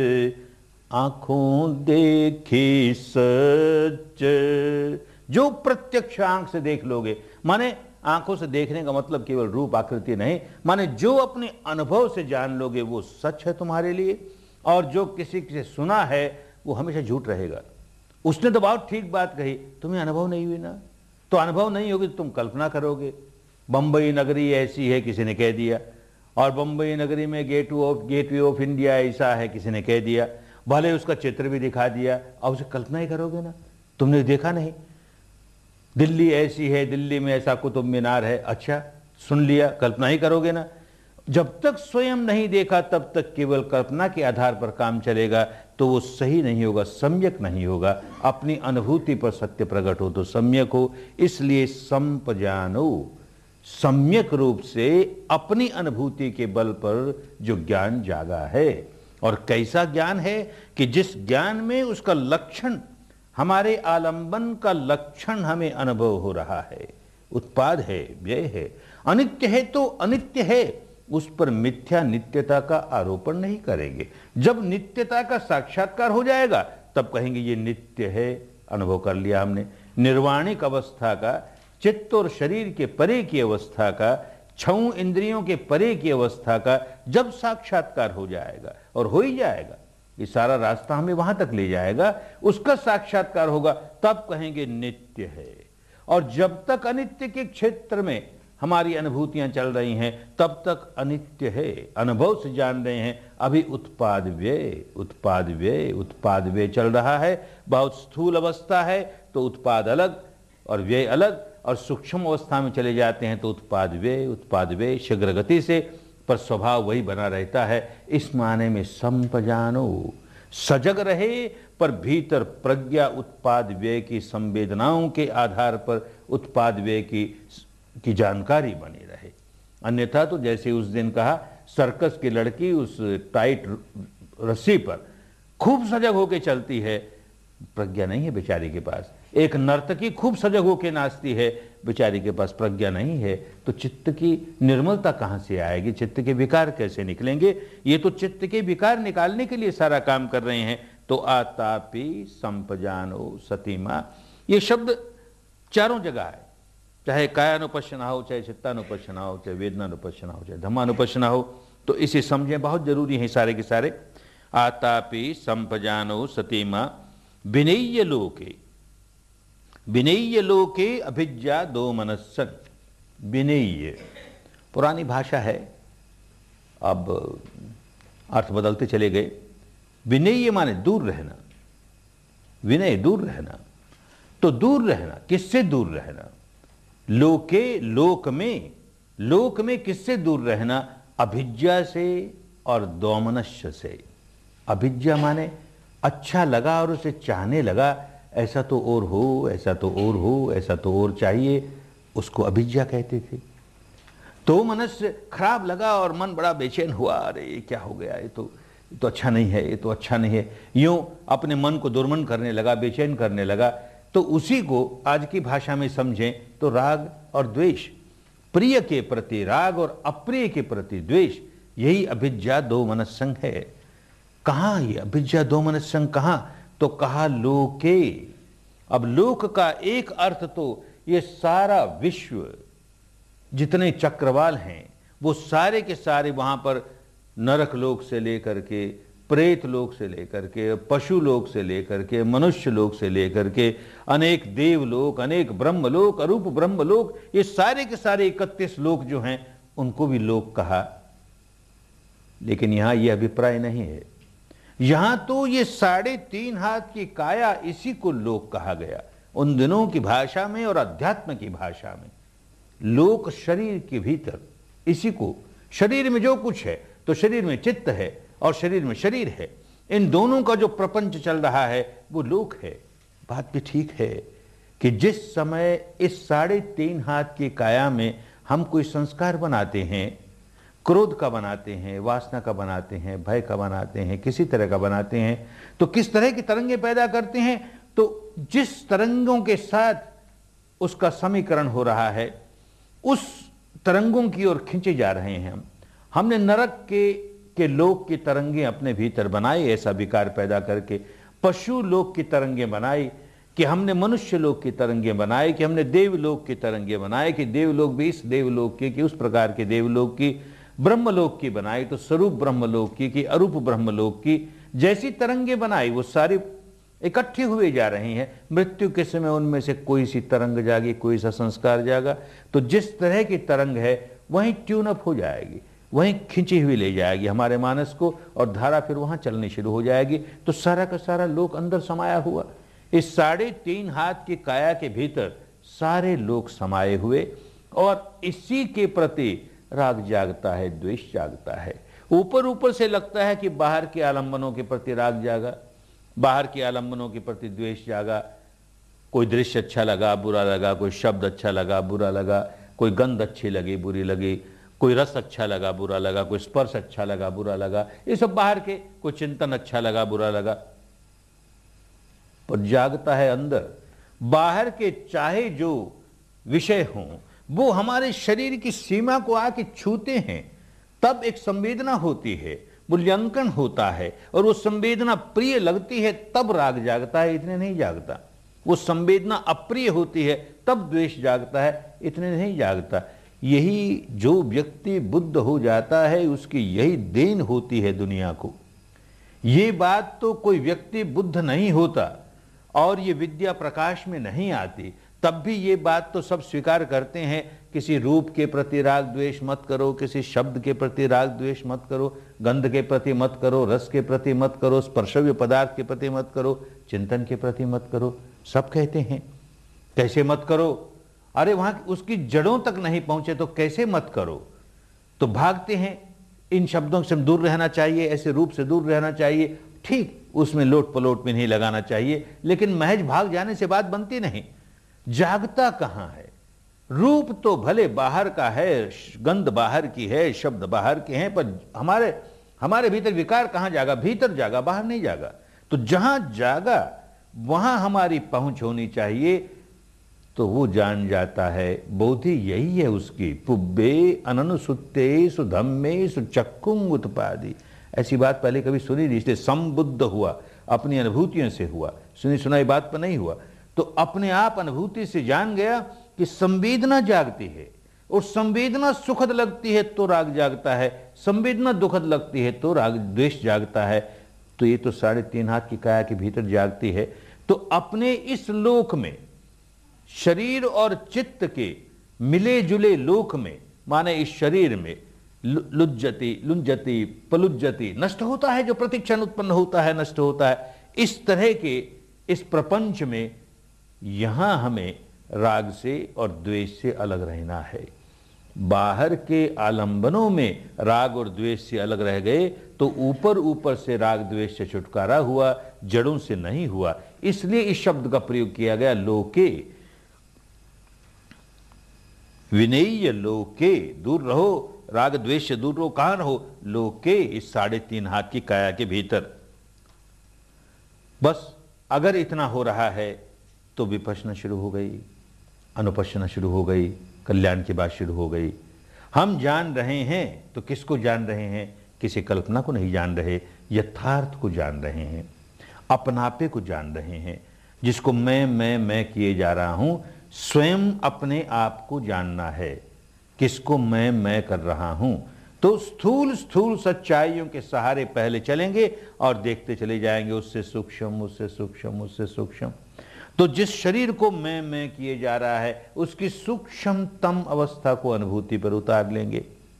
आंखों देखी सच। जो प्रत्यक्ष आंख से देख लोगे, माने आंखों से देखने का मतलब केवल रूप आकृति नहीं, माने जो अपने अनुभव से जान लोगे वो सच है तुम्हारे लिए, और जो किसी से सुना है वो हमेशा झूठ रहेगा। उसने तो बहुत ठीक बात कही, तुम्हें अनुभव नहीं हुई ना, तो अनुभव नहीं होगी तो तुम कल्पना करोगे। बंबई नगरी ऐसी है किसी ने कह दिया, और बंबई नगरी में gate of gateway of India ऐसा है किसी ने कह दिया, भले उसका चित्र भी दिखा दिया, और उसे कल्पना ही करोगे ना, तुमने देखा नहीं। दिल्ली ऐसी है, दिल्ली में ऐसा कुतुब मीनार है, अच्छा सुन लिया, कल्पना ही करोगे ना। जब तक स्वयं नहीं देखा तब तक केवल कल्पना के आधार पर काम चलेगा तो वो सही नहीं होगा, सम्यक नहीं होगा। अपनी अनुभूति पर सत्य प्रकट हो तो सम्यक हो। इसलिए संप जानो, सम्यक रूप से अपनी अनुभूति के बल पर जो ज्ञान जागा है। और कैसा ज्ञान है कि जिस ज्ञान में उसका लक्षण, हमारे आलंबन का लक्षण हमें अनुभव हो रहा है। उत्पाद है, व्यय है, अनित्य है तो अनित्य है, उस पर मिथ्या नित्यता का आरोपण नहीं करेंगे। जब नित्यता का साक्षात्कार हो जाएगा तब कहेंगे ये नित्य है, अनुभव कर लिया हमने। निर्वाणिक अवस्था का, चित्त और शरीर के परे की अवस्था का, छह इंद्रियों के परे की अवस्था का जब साक्षात्कार हो जाएगा, और हो ही जाएगा, ये सारा रास्ता हमें वहां तक ले जाएगा, उसका साक्षात्कार होगा, तब कहेंगे नित्य है। और जब तक अनित्य के क्षेत्र में हमारी अनुभूतियां चल रही हैं तब तक अनित्य है। अनुभव से जान रहे हैं अभी उत्पाद व्यय उत्पाद व्यय उत्पाद व्यय चल रहा है। बहुत स्थूल अवस्था है तो उत्पाद अलग और व्यय अलग, और सूक्ष्म अवस्था में चले जाते हैं तो उत्पाद व्यय उत्पाद व्यय शीघ्र गति से, पर स्वभाव वही बना रहता है। इस माने में संपजानो, सजग रहे पर भीतर प्रज्ञा उत्पाद व्यय की संवेदनाओं के आधार पर उत्पाद व्यय की की जानकारी बनी रहे। अन्यथा तो जैसे उस दिन कहा, सर्कस की लड़की उस टाइट रस्सी पर खूब सजग होके चलती है, प्रज्ञा नहीं है बेचारी के पास। एक नर्तकी खूब सजग होके नाचती है, बेचारी के पास प्रज्ञा नहीं है। तो चित्त की निर्मलता कहां से आएगी, चित्त के विकार कैसे निकलेंगे? ये तो चित्त के विकार निकालने के लिए सारा काम कर रहे हैं। तो आतापि संपजानो सतीमा, ये शब्द चारों जगह है, चाहे कायानुपश्यना हो, चाहे चित्तानुपश्यना हो, चाहे वेदनानुपश्यना हो, चाहे धम्मानुपश्यना हो। तो इसे समझें, बहुत जरूरी है सारे के सारे। आतापि संपजानो सतीमा विनेय्य लोके, विनेय्य लोके अभिज्ञा दो मनस्सन। विनेय्य पुरानी भाषा है, अब अर्थ बदलते चले गए। विनेय्य माने दूर रहना, विनय दूर रहना। तो दूर रहना, किससे दूर रहना? लोके, लोक में, लोक में किससे दूर रहना? अभिज्ञा से और दोमनस्य से। अभिज्ञा माने अच्छा लगा और उसे चाहने लगा, ऐसा तो और हो, ऐसा तो और हो, ऐसा तो और चाहिए, उसको अभिज्ञा कहते थे। तो मनस्य खराब लगा और मन बड़ा बेचैन हुआ, अरे ये क्या हो गया, ये तो ये तो अच्छा नहीं है, ये तो अच्छा नहीं है, यूं अपने मन को दुर्मन करने लगा, बेचैन करने लगा। तो उसी को आज की भाषा में समझें तो राग और द्वेष, प्रिय के प्रति राग और अप्रिय के प्रति द्वेष, यही अभिज्ञा दो मनस्संग है। कहां ये अभिज्ञा दो मनस्संग कहां? तो कहा लोके। अब लोक का एक अर्थ तो ये सारा विश्व, जितने चक्रवाल हैं वो सारे के सारे वहां पर नरक लोक से लेकर के, प्रेत लोक से लेकर के, पशु लोक से लेकर के, मनुष्य लोक से लेकर के, अनेक देवलोक, अनेक ब्रह्मलोक, अरूप ब्रह्मलोक, ये सारे के सारे इकतीस लोक जो हैं उनको भी लोक कहा। लेकिन यहां यह अभिप्राय नहीं है, यहां तो ये साढ़े तीन हाथ की काया, इसी को लोक कहा गया उन दिनों की भाषा में और अध्यात्म की भाषा में। लोक शरीर के भीतर, इसी को, शरीर में जो कुछ है तो शरीर में चित्त है और शरीर में शरीर है, इन दोनों का जो प्रपंच चल रहा है वो लोक है। बात भी ठीक है कि जिस समय इस साढ़े तीन हाथ की काया में हम कोई संस्कार बनाते हैं, क्रोध का बनाते हैं, वासना का बनाते हैं, भय का बनाते हैं, किसी तरह का बनाते हैं, तो किस तरह की तरंगे पैदा करते हैं? तो जिस तरंगों के साथ उसका समीकरण हो रहा है उस तरंगों की ओर खींचे जा रहे हैं हम। हमने नरक के के लोक की तरंगे अपने भीतर बनाई, ऐसा विकार पैदा करके। पशु लोक की तरंगे बनाई, कि हमने मनुष्य लोक की तरंगे बनाए, कि हमने देवलोक की तरंगे बनाए, कि देवलोक भी इस देवलोक की, कि उस प्रकार के देवलोक की, ब्रह्मलोक की बनाई तो स्वरूप ब्रह्मलोक की, कि अरूप ब्रह्मलोक की, जैसी तरंगे बनाई वो सारी इकट्ठी हुए जा रही हैं। मृत्यु के समय उनमें से कोई सी तरंग जागी, कोई सा संस्कार जागा, तो जिस तरह की तरंग है वहीं ट्यून अप हो जाएगी, वहीं खींची हुई ले जाएगी हमारे मानस को, और धारा फिर वहां चलनी शुरू हो जाएगी। तो सारा का सारा लोक अंदर समाया हुआ, इस साढ़े तीन हाथ की काया के भीतर सारे लोक समाये हुए, और इसी के प्रति राग जागता है, द्वेष जागता है। ऊपर ऊपर से लगता है कि बाहर के आलंबनों के प्रति राग जागा, बाहर के आलंबनों के प्रति द्वेष जागा, कोई दृश्य अच्छा लगा बुरा लगा, कोई शब्द अच्छा लगा बुरा लगा, कोई गंध अच्छी लगी बुरी लगी, कोई रस अच्छा लगा बुरा लगा, कोई स्पर्श अच्छा लगा बुरा लगा, ये सब बाहर के, कोई चिंतन अच्छा लगा बुरा लगा, पर जागता है अंदर। बाहर के चाहे जो विषय हों वो हमारे शरीर की सीमा को आके छूते हैं, तब एक संवेदना होती है, मूल्यांकन होता है, और वो संवेदना प्रिय लगती है तब राग जागता है, इतने नहीं जागता। वो संवेदना अप्रिय होती है तब द्वेष जागता है, इतने नहीं जागता। यही जो व्यक्ति बुद्ध हो जाता है उसकी यही देन होती है दुनिया को, ये बात तो कोई व्यक्ति बुद्ध नहीं होता और ये विद्या प्रकाश में नहीं आती, तब भी ये बात तो सब स्वीकार करते हैं, किसी रूप के प्रति राग द्वेष मत करो, किसी शब्द के प्रति राग द्वेष मत करो, गंध के प्रति मत करो, रस के प्रति मत करो, स्पर्शव्य पदार्थ के प्रति मत करो, चिंतन के प्रति मत करो, सब कहते हैं। कैसे मत करो? अरे वहां उसकी जड़ों तक नहीं पहुंचे तो कैसे मत करो? तो भागते हैं, इन शब्दों से दूर रहना चाहिए, ऐसे रूप से दूर रहना चाहिए, ठीक, उसमें लोट पलोट में नहीं लगाना चाहिए, लेकिन महज भाग जाने से बात बनती नहीं। जागता कहां है? रूप तो भले बाहर का है, गंध बाहर की है, शब्द बाहर के हैं, पर हमारे हमारे भीतर विकार कहां जागा? भीतर जागा, बाहर नहीं जागा। तो जहां जागा वहां हमारी पहुंच होनी चाहिए, तो वो जान जाता है। बोधि यही है उसकी, पुब्बे अननुसुत्ते सुधम्मे सुचक्कुंग उत्पादी। ऐसी बात पहले कभी सुनी नहीं, इसलिए संबुद्ध हुआ, अपनी अनुभूतियों से हुआ, सुनी सुनाई बात पर नहीं हुआ। तो अपने आप अनुभूति से जान गया कि संवेदना जागती है, और संवेदना सुखद लगती है तो राग जागता है, संवेदना दुखद लगती है तो राग द्वेष जागता है। तो ये तो साढ़े तीन हाथ की काया के भीतर जागती है। तो अपने इस लोक में, शरीर और चित्त के मिले जुले लोक में, माने इस शरीर में लुज्जति लुंजति पलुज्जति, नष्ट होता है, जो प्रतिक्षण उत्पन्न होता है नष्ट होता है। इस तरह के इस प्रपंच में यहां हमें राग से और द्वेष से अलग रहना है। बाहर के आलंबनों में राग और द्वेष से अलग रह गए तो ऊपर ऊपर से राग द्वेष से छुटकारा हुआ, जड़ों से नहीं हुआ। इसलिए इस शब्द का प्रयोग किया गया, लोके विनेय लोके, दूर रहो, राग द्वेष से दूर रहो। कहां रहो? लोके, इस साढ़े तीन हाथ की काया के भीतर। बस अगर इतना हो रहा है तो विपश्यना शुरू हो गई, अनुपश्यना शुरू हो गई, कल्याण की बात शुरू हो गई। हम जान रहे हैं तो किसको जान रहे हैं? किसी कल्पना को नहीं जान रहे, यथार्थ को जान रहे हैं, अपनापे को जान रहे हैं, जिसको मैं मैं मैं किए जा रहा हूं। स्वयं अपने आप को जानना है, किसको मैं मैं कर रहा हूं। तो स्थूल स्थूल सच्चाइयों के सहारे पहले चलेंगे और देखते चले जाएंगे, उससे सूक्ष्म, उससे सूक्ष्म, उससे सूक्ष्म। तो जिस शरीर को मैं मैं किए जा रहा है, उसकी सूक्ष्मतम अवस्था को अनुभूति पर उतार लेंगे,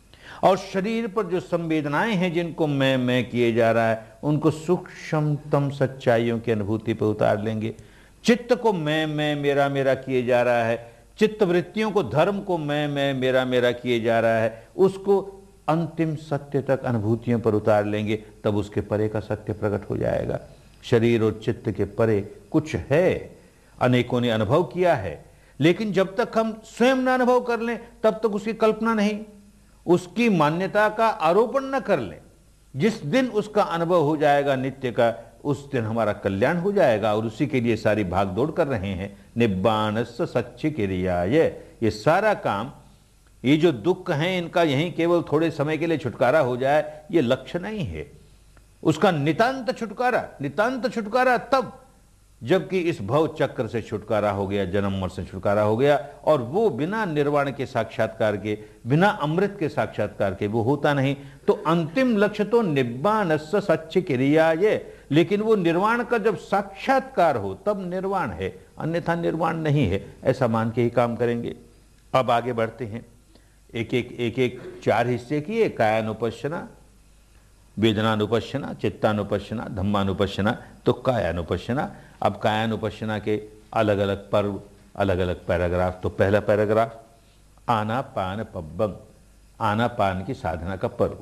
और शरीर पर जो संवेदनाएं हैं जिनको मैं मैं किए जा रहा है, उनको सूक्ष्मतम सच्चाइयों की अनुभूति पर उतार लेंगे। चित्त को मैं मैं मेरा मेरा किए जा रहा है, चित्त वृत्तियों को, धर्म को मैं मैं मेरा मेरा किए जा रहा है, उसको अंतिम सत्य तक अनुभूतियों पर उतार लेंगे, तब उसके परे का सत्य प्रकट हो जाएगा। शरीर और चित्त के परे कुछ है, अनेकों ने अनुभव किया है, लेकिन जब तक हम स्वयं न अनुभव कर लें तब तक उसकी कल्पना नहीं, उसकी मान्यता का आरोपण न कर लें। जिस दिन उसका अनुभव हो जाएगा नित्य का, उस दिन हमारा कल्याण हो जाएगा, और उसी के लिए सारी भाग दौड़ कर रहे हैं। निब्बाणस्य सच्च क्रियाय, ये सारा काम, ये जो दुख हैं इनका यहीं केवल थोड़े समय के लिए छुटकारा हो जाए, ये लक्ष्य नहीं है। उसका नितांत छुटकारा, नितांत छुटकारा तब जबकि इस भव चक्र से छुटकारा हो गया, जन्म मरण से छुटकारा हो गया, और वो बिना निर्वाण के साक्षात्कार के, बिना अमृत के साक्षात्कार के वो होता नहीं। तो अंतिम लक्ष्य तो निब्बाणस्य सच्च क्रियाय, लेकिन वो निर्वाण का जब साक्षात्कार हो तब निर्वाण है, अन्यथा निर्वाण नहीं है, ऐसा मान के ही काम करेंगे। अब आगे बढ़ते हैं, एक एक एक एक चार हिस्से किए, कायानुपश्यना, वेदनानुपश्यना, चित्तानुपश्यना, धम्मानुपश्यना, तो कायानुपश्यना। अब कायानुपश्यना के अलग अलग पर्व, अलग अलग पैराग्राफ। तो पहला पैराग्राफ, आनापान पब्बम, आनापान की साधना का पर्व।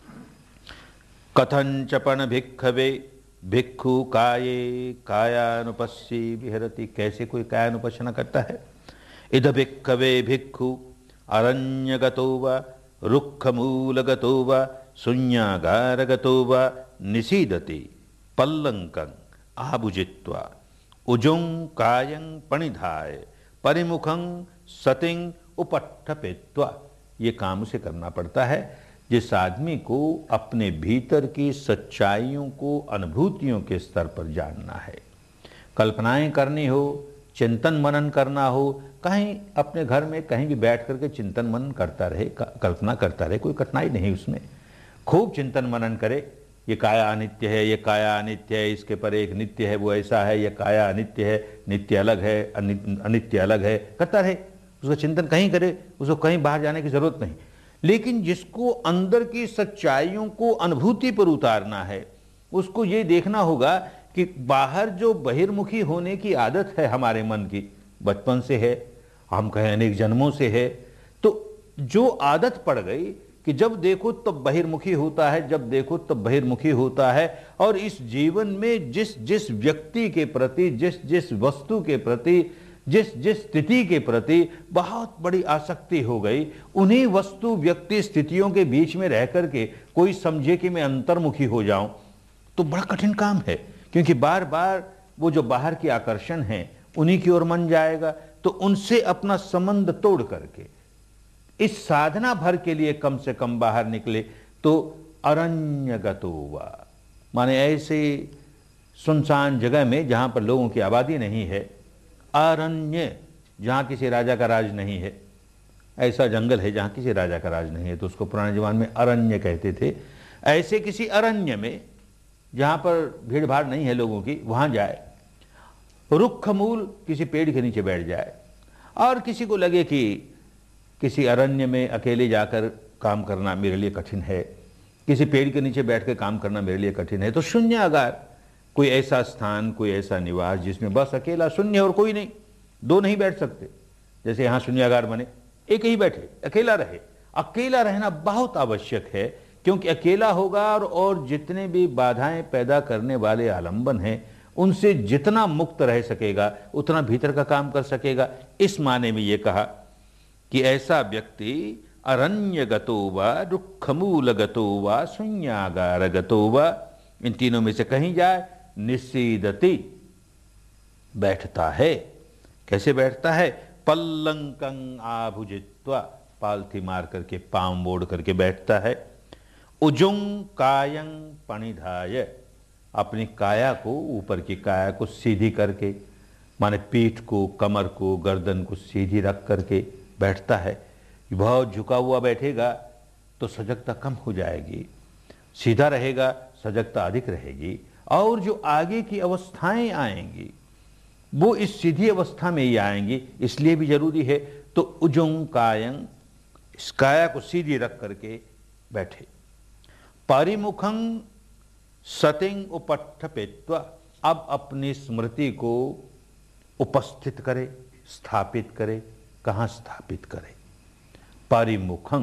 कथंचपन भिक्खवे भिक्खु काये कायानुपस्सी विहरति, कैसे कोई कायानुपश्यना करता है? इद भिक्खवे भिक्खु अरण्यगतो वा रुक्षमूलगतो वा शून्यागारगतो वा निषीदति पल्लंकं आभुजित्वा उजुं कायं पणिधाय परिमुखं सतिं उपट्ठपेत्वा। ये काम उसे करना पड़ता है जिस आदमी को अपने भीतर की सच्चाइयों को अनुभूतियों के स्तर पर जानना है। कल्पनाएं करनी हो, चिंतन मनन करना हो, कहीं अपने घर में कहीं भी बैठ करके चिंतन मनन करता रहे, कल्पना करता रहे, कोई कठिनाई नहीं उसमें। खूब चिंतन मनन करे, ये काया अनित्य है, ये काया अनित्य है, इसके पर एक नित्य है, वो ऐसा है, ये काया अनित्य है, नित्य अलग है, अनित्य अलग है, करता रहे, उसका चिंतन कहीं करे, उसको कहीं बाहर जाने की जरूरत नहीं। लेकिन जिसको अंदर की सच्चाइयों को अनुभूति पर उतारना है, उसको ये देखना होगा कि बाहर जो बहिर्मुखी होने की आदत है हमारे मन की, बचपन से है, हम कहें अनेक जन्मों से है, तो जो आदत पड़ गई कि जब देखो तब बहिर्मुखी होता है, जब देखो तब बहिर्मुखी होता है, और इस जीवन में जिस जिस व्यक्ति के प्रति, जिस जिस वस्तु के प्रति, जिस जिस स्थिति के प्रति बहुत बड़ी आसक्ति हो गई, उन्हीं वस्तु व्यक्ति स्थितियों के बीच में रह करके कोई समझे कि मैं अंतर्मुखी हो जाऊं, तो बड़ा कठिन काम है। क्योंकि बार बार वो जो बाहर के आकर्षण हैं उन्हीं की ओर मन जाएगा, तो उनसे अपना संबंध तोड़ करके इस साधना भर के लिए कम से कम बाहर निकले तो अरण्यगतो वा, माने ऐसे सुनसान जगह में जहां पर लोगों की आबादी नहीं है, अरण्य जहां किसी राजा का राज नहीं है, ऐसा जंगल है जहां किसी राजा का राज नहीं है, तो उसको पुराने जमाने में अरण्य कहते थे। ऐसे किसी अरण्य में जहां पर भीड़ भाड़ नहीं है लोगों की, वहां जाए, रुक्ष मूल किसी पेड़ के नीचे बैठ जाए, और किसी को लगे कि किसी अरण्य में अकेले जाकर काम करना मेरे लिए कठिन है, किसी पेड़ के नीचे बैठ कर काम करना मेरे लिए कठिन है, तो शून्यागार, कोई ऐसा स्थान, कोई ऐसा निवास जिसमें बस अकेला शून्य और कोई नहीं, दो नहीं बैठ सकते, जैसे यहाँ शून्यागार बने, एक ही बैठे, अकेला रहे। अकेला रहना बहुत आवश्यक है, क्योंकि अकेला होगा और, और जितने भी बाधाएं पैदा करने वाले आलंबन हैं उनसे जितना मुक्त रह सकेगा उतना भीतर का काम कर सकेगा। इस माने में ये कहा कि ऐसा व्यक्ति अरण्यगतो वा, रुक्षमूलगतो वा, शून्यागारगतो वा, इन तीनों में से कहीं जाए, निसीदति, बैठता है। कैसे बैठता है? पल्लंकं आभुजित्वा, पालथी मार करके, पांव मोड़ करके बैठता है। उजुंग कायं पणिधाय, अपनी काया को, ऊपर की काया को सीधी करके, माने पीठ को, कमर को, गर्दन को सीधी रख करके बैठता है। बहुत झुका हुआ बैठेगा तो सजगता कम हो जाएगी, सीधा रहेगा सजगता अधिक रहेगी, और जो आगे की अवस्थाएं आएंगी वो इस सीधी अवस्था में ही आएंगी, इसलिए भी जरूरी है। तो उजुंग कायं, इस काया को सीधी रख करके बैठे। परिमुखं सतिंग उपट्ठपित्वा, अब अपनी स्मृति को उपस्थित करे, स्थापित करे। कहां स्थापित करे? परिमुखं,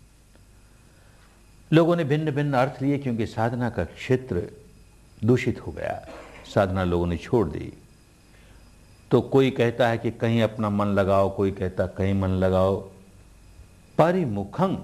लोगों ने भिन्न भिन्न अर्थ लिए, क्योंकि साधना का क्षेत्र दूषित हो गया, साधना लोगों ने छोड़ दी। तो कोई कहता है कि कहीं अपना मन लगाओ, कोई कहता कहीं मन लगाओ। परिमुखं,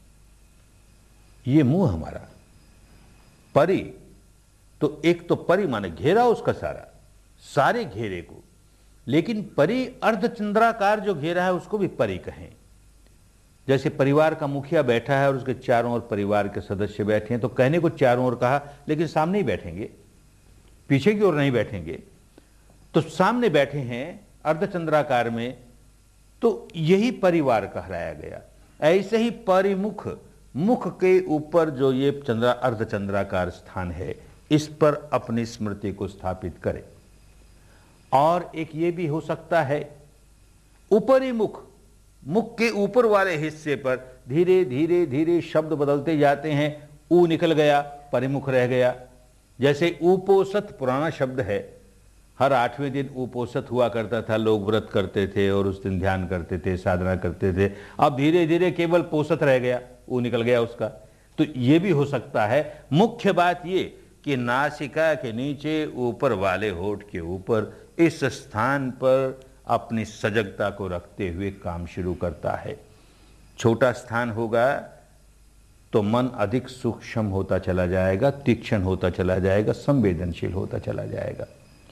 ये मुंह हमारा, परि, तो एक तो परि माने घेरा उसका सारा, सारे घेरे को, लेकिन परि अर्धचंद्राकार जो घेरा है उसको भी परि कहें। जैसे परिवार का मुखिया बैठा है और उसके चारों ओर परिवार के सदस्य बैठे हैं, तो कहने को चारों ओर कहा, लेकिन सामने ही बैठेंगे, पीछे की ओर नहीं बैठेंगे, तो सामने बैठे हैं अर्धचंद्राकार में, तो यही परिवार कहलाया गया। ऐसे ही परिमुख, मुख के ऊपर जो ये चंद्रा अर्धचंद्राकार स्थान है, इस पर अपनी स्मृति को स्थापित करे। और एक ये भी हो सकता है ऊपरी मुख, मुख के ऊपर वाले हिस्से पर धीरे धीरे धीरे शब्द बदलते जाते हैं। ऊ निकल गया, परिमुख रह गया। जैसे उपोषत पुराना शब्द है, हर आठवें दिन उपोषत हुआ करता था, लोग व्रत करते थे और उस दिन ध्यान करते थे, साधना करते थे। अब धीरे धीरे केवल पोषत रह गया, ऊ निकल गया उसका। तो ये भी हो सकता है। मुख्य बात ये कि नासिका के नीचे, ऊपर वाले होठ के ऊपर, इस स्थान पर अपनी सजगता को रखते हुए काम शुरू करता है। छोटा स्थान होगा तो मन अधिक सूक्ष्म होता चला जाएगा, तीक्ष्ण होता चला जाएगा, संवेदनशील होता चला जाएगा।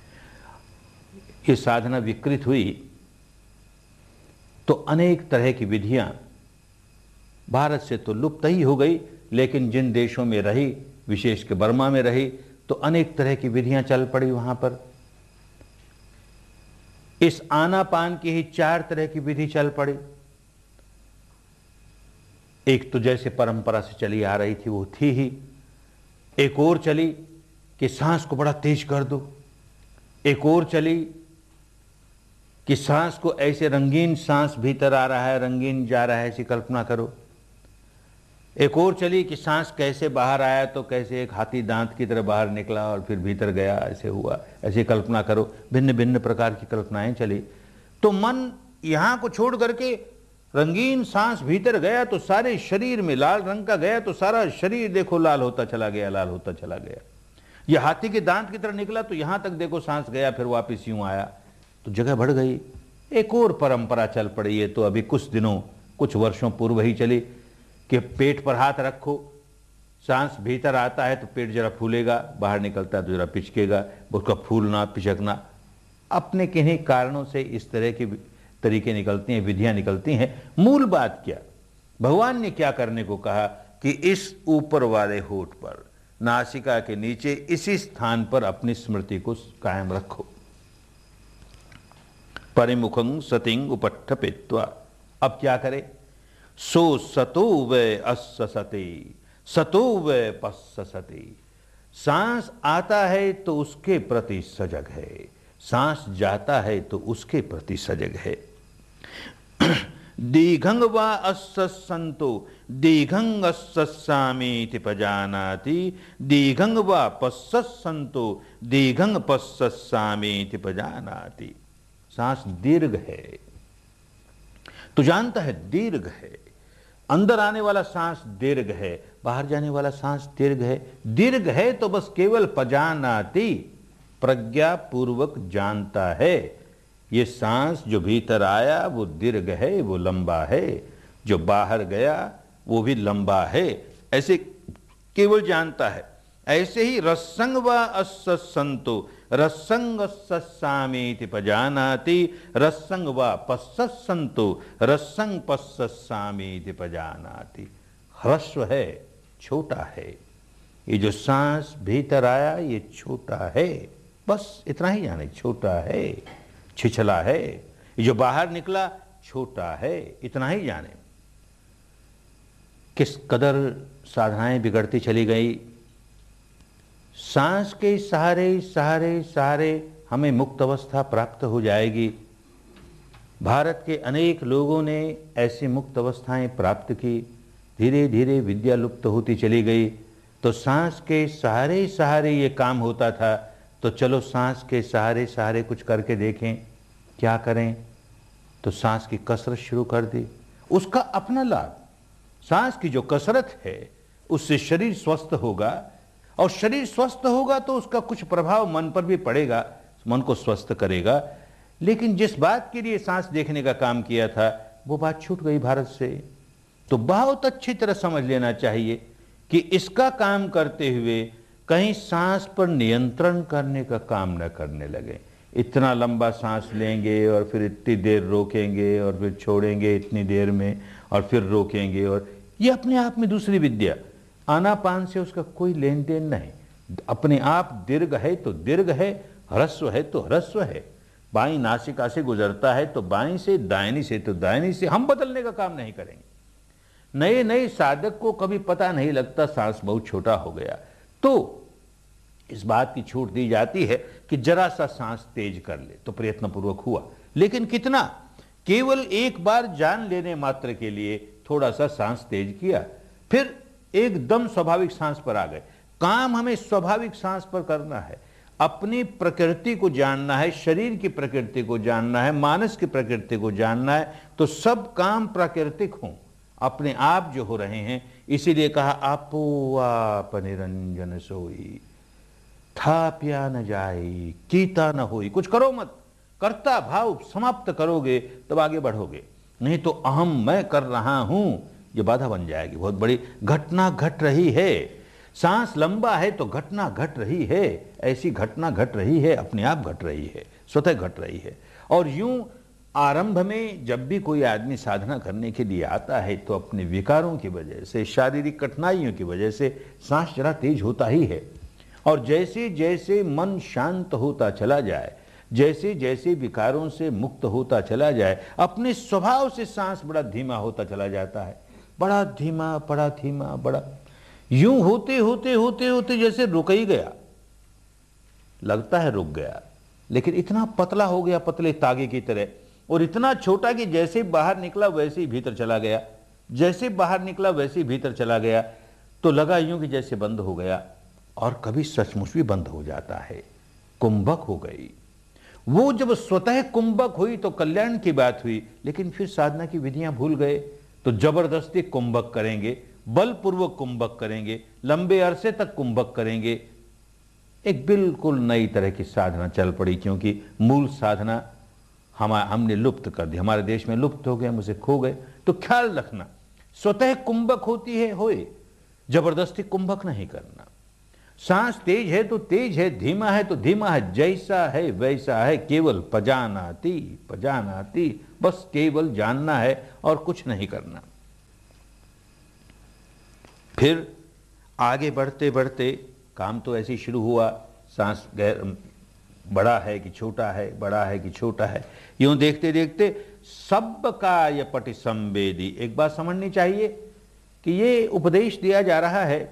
ये साधना विकृत हुई तो अनेक तरह की विधियां भारत से तो लुप्त ही हो गई, लेकिन जिन देशों में रही, विशेष के बर्मा में रही, तो अनेक तरह की विधियां चल पड़ी वहां पर। इस आनापान की ही चार तरह की विधि चल पड़ी। एक तो जैसे परंपरा से चली आ रही थी वो थी ही, एक और चली कि सांस को बड़ा तेज कर दो, एक और चली कि सांस को ऐसे रंगीन सांस भीतर आ रहा है, रंगीन जा रहा है, ऐसी कल्पना करो। एक और चली कि सांस कैसे बाहर आया तो कैसे एक हाथी दांत की तरह बाहर निकला और फिर भीतर गया, ऐसे हुआ, ऐसी कल्पना करो। भिन्न भिन्न प्रकार की कल्पनाएं चली। तो मन यहां को छोड़ करके रंगीन सांस भीतर गया तो सारे शरीर में लाल रंग का गया, तो सारा शरीर देखो लाल होता चला गया, लाल होता चला गया। यह हाथी के दांत की तरह निकला तो यहां तक देखो सांस गया, फिर वापस यूं आया, तो जगह बढ़ गई। एक और परंपरा चल पड़ी है, तो अभी कुछ दिनों कुछ वर्षों पूर्व ही चली कि पेट पर हाथ रखो, सांस भीतर आता है तो पेट जरा फूलेगा, बाहर निकलता है तो जरा पिचकेगा, उसका फूलना पिचकना। अपने किन्हीं कारणों से इस तरह के तरीके निकलती हैं, विधियां निकलती हैं। मूल बात क्या, भगवान ने क्या करने को कहा कि इस ऊपर वाले होठ पर, नासिका के नीचे, इसी स्थान पर अपनी स्मृति को कायम रखो। परिमुखं सतिं उपट्ठपित्वा। अब क्या करे, सो सतो वे अस्ससते सतो वे पस्ससते। सांस आता है तो उसके प्रति सजग है, सांस जाता है तो उसके प्रति सजग है। दीघंग वा अस्संतो दीघंग अस्सामीति पजानाति, दीघंग वा पस्संतो दीघंग पस्सामीति पजानाति। सांस दीर्घ है तो जानता है दीर्घ है, अंदर आने वाला सांस दीर्घ है, बाहर जाने वाला सांस दीर्घ है। दीर्घ है तो बस केवल पजानाति, प्रज्ञा पूर्वक जानता है ये सांस जो भीतर आया वो दीर्घ है, वो लंबा है, जो बाहर गया वो भी लंबा है, ऐसे केवल जानता है। ऐसे ही रसंग व अस्संतो रसंग अस्सामीति पजानाति, रसंग व पस्संतो रसंग पस्सामीति पजानाति। ह्रस्व है, छोटा है, ये जो सांस भीतर आया ये छोटा है, बस इतना ही जाने, छोटा है, छिछला है। ये जो बाहर निकला छोटा है, इतना ही जाने। किस कदर साधनाएं बिगड़ती चली गई। सांस के सहारे सहारे सहारे हमें मुक्त अवस्था प्राप्त हो जाएगी। भारत के अनेक लोगों ने ऐसी मुक्त अवस्थाएं प्राप्त की, धीरे धीरे विद्या लुप्त होती चली गई। तो सांस के सहारे सहारे ये काम होता था, तो चलो सांस के सहारे सहारे कुछ करके देखें। क्या करें, तो सांस की कसरत शुरू कर दी। उसका अपना लाभ, सांस की जो कसरत है उससे शरीर स्वस्थ होगा, और शरीर स्वस्थ होगा तो उसका कुछ प्रभाव मन पर भी पड़ेगा, मन को स्वस्थ करेगा। लेकिन जिस बात के लिए सांस देखने का काम किया था वो बात छूट गई भारत से। तो बहुत अच्छी तरह समझ लेना चाहिए कि इसका काम करते हुए कहीं सांस पर नियंत्रण करने का काम न करने लगे। इतना लंबा सांस लेंगे और फिर इतनी देर रोकेंगे और फिर छोड़ेंगे इतनी देर में और फिर रोकेंगे, और ये अपने आप में दूसरी विद्या। आनापान से उसका कोई लेन देन नहीं। अपने आप दीर्घ है तो दीर्घ है, ह्रस्व है तो ह्रस्व है। बाईं नासिका से गुजरता है तो बाईं से, दाहिनी से तो दाहिनी से। हम बदलने का काम नहीं करेंगे। नए नए साधक को कभी पता नहीं लगता सांस बहुत छोटा हो गया, तो इस बात की छूट दी जाती है कि जरा सा सांस तेज कर ले, तो प्रयत्नपूर्वक हुआ। लेकिन कितना, केवल एक बार जान लेने मात्र के लिए थोड़ा सा सांस तेज किया, फिर एकदम स्वाभाविक सांस पर आ गए। काम हमें स्वाभाविक सांस पर करना है। अपनी प्रकृति को जानना है, शरीर की प्रकृति को जानना है, मानस की प्रकृति को जानना है, तो सब काम प्राकृतिक हों, अपने आप जो हो रहे हैं। इसीलिए कहा आपो आप निरंजन सोई, था पिया न जाई, कीता न होई। कुछ करो मत, कर्ता भाव समाप्त करोगे तब आगे बढ़ोगे, नहीं तो अहम मैं कर रहा हूं ये बाधा बन जाएगी। बहुत बड़ी घटना घट रही है, सांस लंबा है तो घटना घट रही है, ऐसी घटना घट रही है, अपने आप घट रही है, स्वतः घट रही है। और यूं आरंभ में जब भी कोई आदमी साधना करने के लिए आता है तो अपने विकारों की वजह से, शारीरिक कठिनाइयों की वजह से सांस जरा तेज होता ही है। और जैसे जैसे मन शांत होता चला जाए, जैसे जैसे विकारों से मुक्त होता चला जाए, अपने स्वभाव से सांस बड़ा धीमा होता चला जाता है। बड़ा धीमा, बड़ा धीमा, बड़ा यूं होते होते होते होते जैसे रुक ही गया, लगता है रुक गया, लेकिन इतना पतला हो गया, पतले तागे की तरह, और इतना छोटा कि जैसे बाहर निकला वैसे ही भीतर चला गया, जैसे बाहर निकला वैसे ही भीतर चला गया। तो लगा यूं कि जैसे बंद हो गया, और कभी सचमुच भी बंद हो जाता है। कुंभक हो गई। वो जब स्वतः कुंभक हुई तो कल्याण की बात हुई, लेकिन फिर साधना की विधियां भूल गए, तो जबरदस्ती कुंभक करेंगे, बलपूर्वक कुंभक करेंगे, लंबे अरसे तक कुंभक करेंगे। एक बिल्कुल नई तरह की साधना चल पड़ी, क्योंकि मूल साधना हम हमने लुप्त कर दी, हमारे देश में लुप्त हो गए, हम उसे खो गए। तो ख्याल रखना, स्वतः कुंभक होती है होए, जबरदस्ती कुंभक नहीं करना। सांस तेज है तो तेज है, धीमा है तो धीमा है, जैसा है वैसा है, केवल पजानाती पजानाती, बस केवल जानना है और कुछ नहीं करना। फिर आगे बढ़ते बढ़ते काम तो ऐसे ही शुरू हुआ, सांस गैर बड़ा है कि छोटा है, बड़ा है कि छोटा है, यूं देखते देखते सब्बकाय पटि संवेदी। एक बात समझनी चाहिए कि ये उपदेश दिया जा रहा है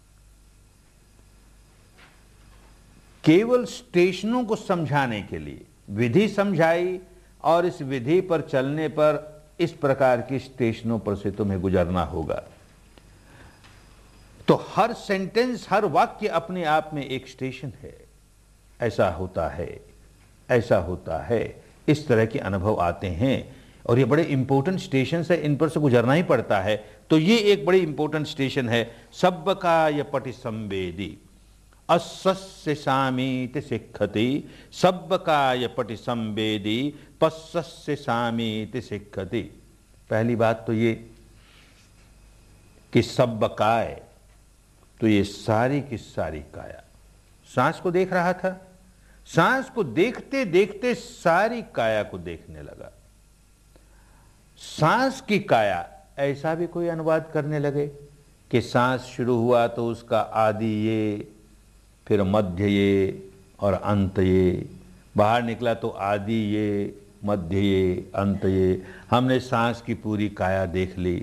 केवल स्टेशनों को समझाने के लिए। विधि समझाई, और इस विधि पर चलने पर इस प्रकार की स्टेशनों पर से तुम्हें गुजरना होगा। तो हर सेंटेंस, हर वाक्य अपने आप में एक स्टेशन है। ऐसा होता है, ऐसा होता है, इस तरह के अनुभव आते हैं, और ये बड़े इंपॉर्टेंट स्टेशन है, इन पर से गुजरना ही पड़ता है। तो ये एक बड़ी इंपॉर्टेंट स्टेशन है, सब्बकाय पटि संवेदी, अस्सस्य सामीति सिक्खति, सब्बकाय पटि संवेदी, पस्सस्य सामीति सिक्खति। पहली बात तो ये कि सब्बकाय, तो ये सारी की सारी काया। सांस को देख रहा था, सांस को देखते देखते सारी काया को देखने लगा। सांस की काया, ऐसा भी कोई अनुवाद करने लगे कि सांस शुरू हुआ तो उसका आदि ये, फिर मध्य ये और अंत ये, बाहर निकला तो आदि ये, मध्य ये, अंत ये, हमने सांस की पूरी काया देख ली।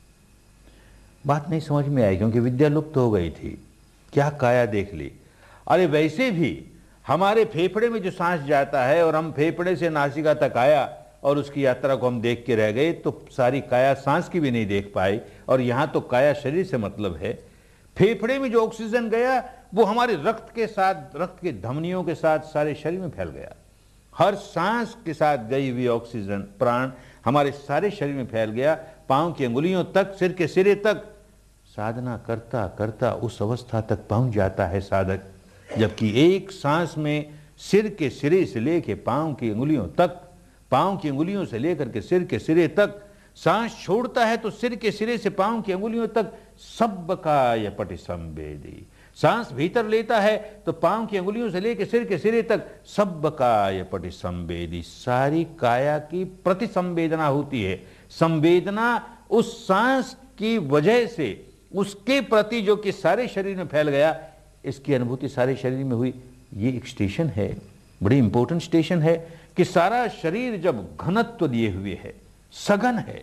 बात नहीं समझ में आई, क्योंकि विद्या लुप्त हो गई थी। क्या काया देख ली? अरे वैसे भी हमारे फेफड़े में जो सांस जाता है, और हम फेफड़े से नासिका तक आया और उसकी यात्रा को हम देख के रह गए, तो सारी काया सांस की भी नहीं देख पाई। और यहां तो काया शरीर से मतलब है। फेफड़े में जो ऑक्सीजन गया वो हमारे रक्त के साथ, रक्त के धमनियों के साथ सारे शरीर में फैल गया। हर सांस के साथ गई हुई ऑक्सीजन, प्राण हमारे सारे शरीर में फैल गया, पांव की अंगुलियों तक, सिर के सिरे तक। साधना करता करता उस अवस्था तक पहुंच जाता है साधक, जबकि एक सांस में सिर के सिरे से लेकर पांव की अंगुलियों तक, पांव की अंगुलियों से लेकर के सिर के सिरे तक, सांस छोड़ता है तो सिर के सिरे से पांव की अंगुलियों तक, सब्बकाय पटि संवेदी। सांस भीतर लेता है तो पांव की अंगुलियों से लेकर सिर के सिरे तक, सब्बकाय पटि संवेदी। सारी काया की प्रति संवेदना होती है। संवेदना उस सांस की वजह से उसके प्रति जो कि सारे शरीर में फैल गया, इसकी अनुभूति सारे शरीर में हुई। ये एक स्टेशन है, बड़ी इंपॉर्टेंट स्टेशन है, कि सारा शरीर जब घनत्व दिए हुए है, सघन है,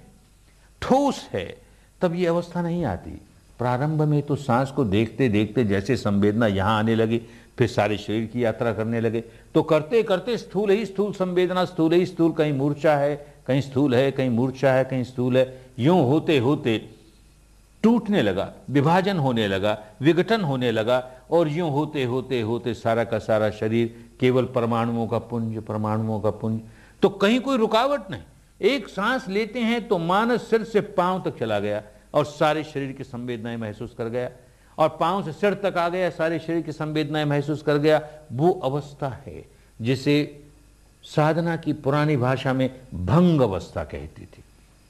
ठोस है, तब ये अवस्था नहीं आती। प्रारंभ में तो सांस को देखते देखते जैसे संवेदना यहां आने लगी, फिर सारे शरीर की यात्रा करने लगे, तो करते करते स्थूल ही स्थूल संवेदना, स्थूल ही स्थूल, कहीं मूर्छा है, कहीं स्थूल है, कहीं मूर्छा है, कहीं स्थूल है। यूं होते होते टूटने लगा, विभाजन होने लगा, विघटन होने लगा, और यूं होते होते होते सारा का सारा शरीर केवल परमाणुओं का पुंज, परमाणुओं का पुंज। तो कहीं कोई रुकावट नहीं। एक सांस लेते हैं तो मानस सिर से पांव तक चला गया और सारे शरीर की संवेदनाएं महसूस कर गया, और पांव से सिर तक आ गया, सारे शरीर की संवेदनाएं महसूस कर गया। वो अवस्था है जिसे साधना की पुरानी भाषा में भंग अवस्था कहती थी,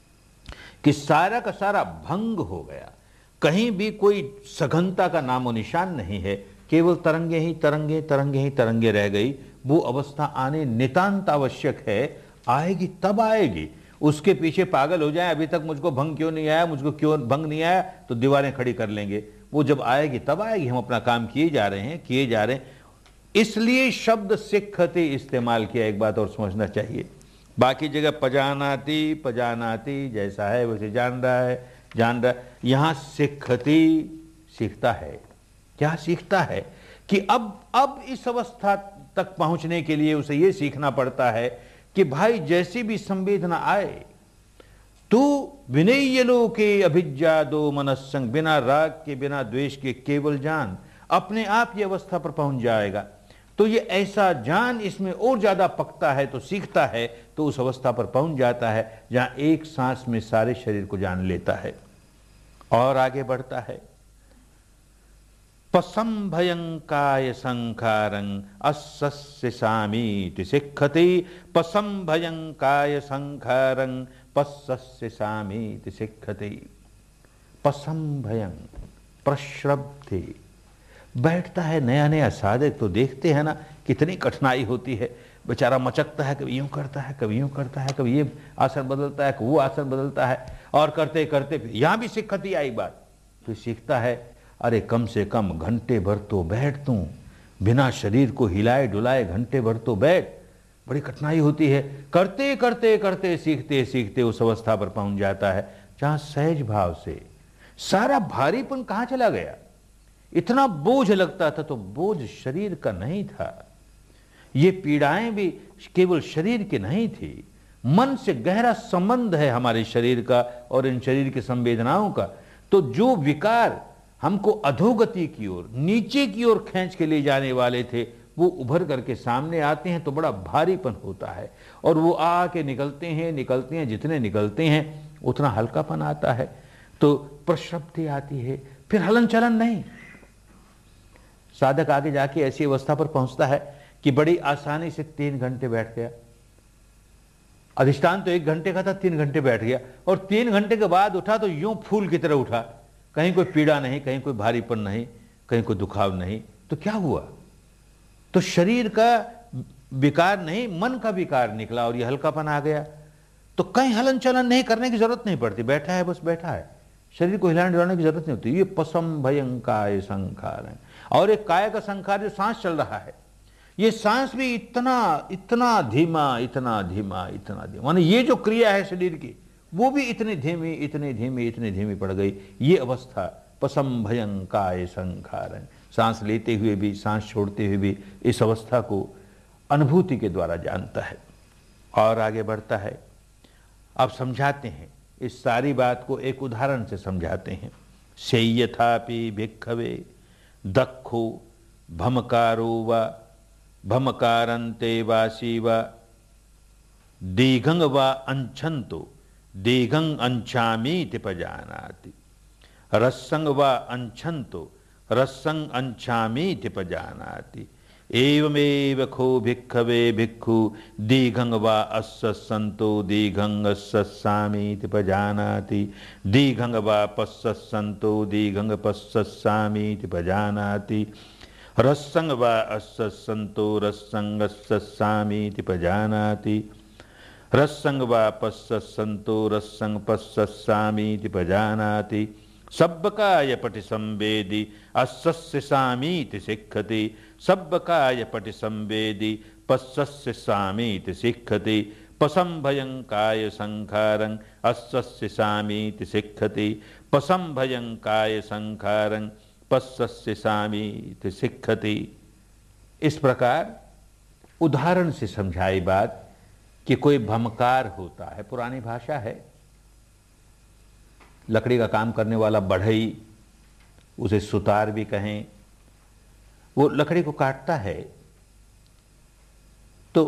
कि सारा का सारा भंग हो गया। कहीं भी कोई सघनता का नामो निशान नहीं है, केवल तरंगे ही तरंगे, तरंगे ही तरंगे रह गई। वो अवस्था आने नितांत आवश्यक है। आएगी तब आएगी। उसके पीछे पागल हो जाए, अभी तक मुझको भंग क्यों नहीं आया, मुझको क्यों भंग नहीं आया, तो दीवारें खड़ी कर लेंगे। वो जब आएगी तब आएगी। हम अपना काम किए जा रहे हैं, किए जा रहे हैं। इसलिए शब्द सिक्खति इस्तेमाल किया। एक बात और समझना चाहिए, बाकी जगह पजानाती पजानाती, जैसा है वैसे जान रहा है, जान रहा है। यहां सिक्खति सीखता है। क्या सीखता है कि अब अब इस अवस्था तक पहुंचने के लिए उसे यह सीखना पड़ता है कि भाई जैसी भी संवेदना आए तो विनय लोके अभिज्ञा दो मनस्संग, बिना राग के बिना द्वेष के केवल जान, अपने आप ये अवस्था पर पहुंच जाएगा। तो ये ऐसा जान इसमें और ज्यादा पकता है तो सीखता है तो उस अवस्था पर पहुंच जाता है जहां एक सांस में सारे शरीर को जान लेता है और आगे बढ़ता है। पसंभयं काय संखारं अस्सस्य सामीति सिक्खति, पसंभयं काय संखारं पस्सस्य सामीति सिक्खति। पसंभयं प्रश्रब्धि, बैठता है नया नया साधक तो देखते हैं ना कितनी कठिनाई होती है, बेचारा मचकता है, कभी यूं करता है, कभी यूं करता है, कभी ये आसन बदलता है, कभी वो आसन बदलता है, और करते करते यहां भी सिक्खति आई बात, फिर सीखता है अरे कम से कम घंटे भर तो बैठ तू, बिना शरीर को हिलाए डुलाए घंटे भर तो बैठ। बड़ी कठिनाई होती है, करते करते करते सीखते सीखते उस अवस्था पर पहुंच जाता है जहां सहज भाव से सारा भारीपन कहां चला गया। इतना बोझ लगता था तो बोझ शरीर का नहीं था, ये पीड़ाएं भी केवल शरीर की नहीं थी, मन से गहरा संबंध है हमारे शरीर का और इन शरीर की संवेदनाओं का। तो जो विकार हमको अधोगति की ओर नीचे की ओर खींच के ले जाने वाले थे वो उभर करके सामने आते हैं तो बड़ा भारीपन होता है, और वो आके निकलते हैं निकलते हैं जितने निकलते हैं उतना हल्कापन आता है। तो प्रशब्दि आती है, फिर हलन चलन नहीं। साधक आगे जाके ऐसी अवस्था पर पहुंचता है कि बड़ी आसानी से तीन घंटे बैठ गया, अधिष्ठान तो एक घंटे का था, तीन घंटे बैठ गया, और तीन घंटे के बाद उठा तो यूं फूल की तरह उठा, कहीं कोई पीड़ा नहीं, कहीं कोई भारीपन नहीं, कहीं कोई दुखाव नहीं। तो क्या हुआ? तो शरीर का विकार नहीं, मन का विकार निकला और ये हल्कापन आ गया। तो कहीं हलन चलन नहीं करने की जरूरत नहीं पड़ती, बैठा है बस बैठा है, शरीर को हिलाने डुलाने की जरूरत नहीं होती। ये पसंभयं काय संखार है। और एक काय का संखार जो सांस चल रहा है, ये सांस भी इतना इतना धीमा इतना धीमा इतना धीमा, माने ये जो क्रिया है शरीर की वो भी इतनी धीमी इतनी धीमी इतनी धीमी पड़ गई। ये अवस्था पसंभयं काय संखार, सांस लेते हुए भी सांस छोड़ते हुए भी इस अवस्था को अनुभूति के द्वारा जानता है और आगे बढ़ता है। अब समझाते हैं इस सारी बात को, एक उदाहरण से समझाते हैं। सेयथापि भिक्खवे दक्षो भमकारो वा भमकारन्ते वासी वा दीघं वा अंछन्तो दीघं अंछामीति पजानाति, रस्सं वा अंछन्तो रस्सं अंछामीति पजानाति। एवमेव खो भिक्खवे भिक्खु दीघं वा अस्सन्तो दीघं अस्ससामीति पजानाति, दीघं वा पस्सन्तो दीघं पस्ससामीति पजानाति, रस्सं वा अस्सन्तो रस्सं अस्ससामीति पजानाति, रस्सं वा पस्सन्तो रस्सं पस्ससामीति पजानाति। सब्बकाय पटि संवेदी अस्सस्य सामीति सिक्खति, सब्बकाय पटि संवेदी पस्सस्य सामीति सिक्खति। पसंभयं काय संखारं अस्सस्य सामीति सिक्खति, पसंभयं काय संखारं पस्सस्य सामीति सिक्खति। इस प्रकार उदाहरण से समझाई बात कि कोई भमकार होता है, पुरानी भाषा है, लकड़ी का काम करने वाला बढ़ई, उसे सुतार भी कहें, वो लकड़ी को काटता है तो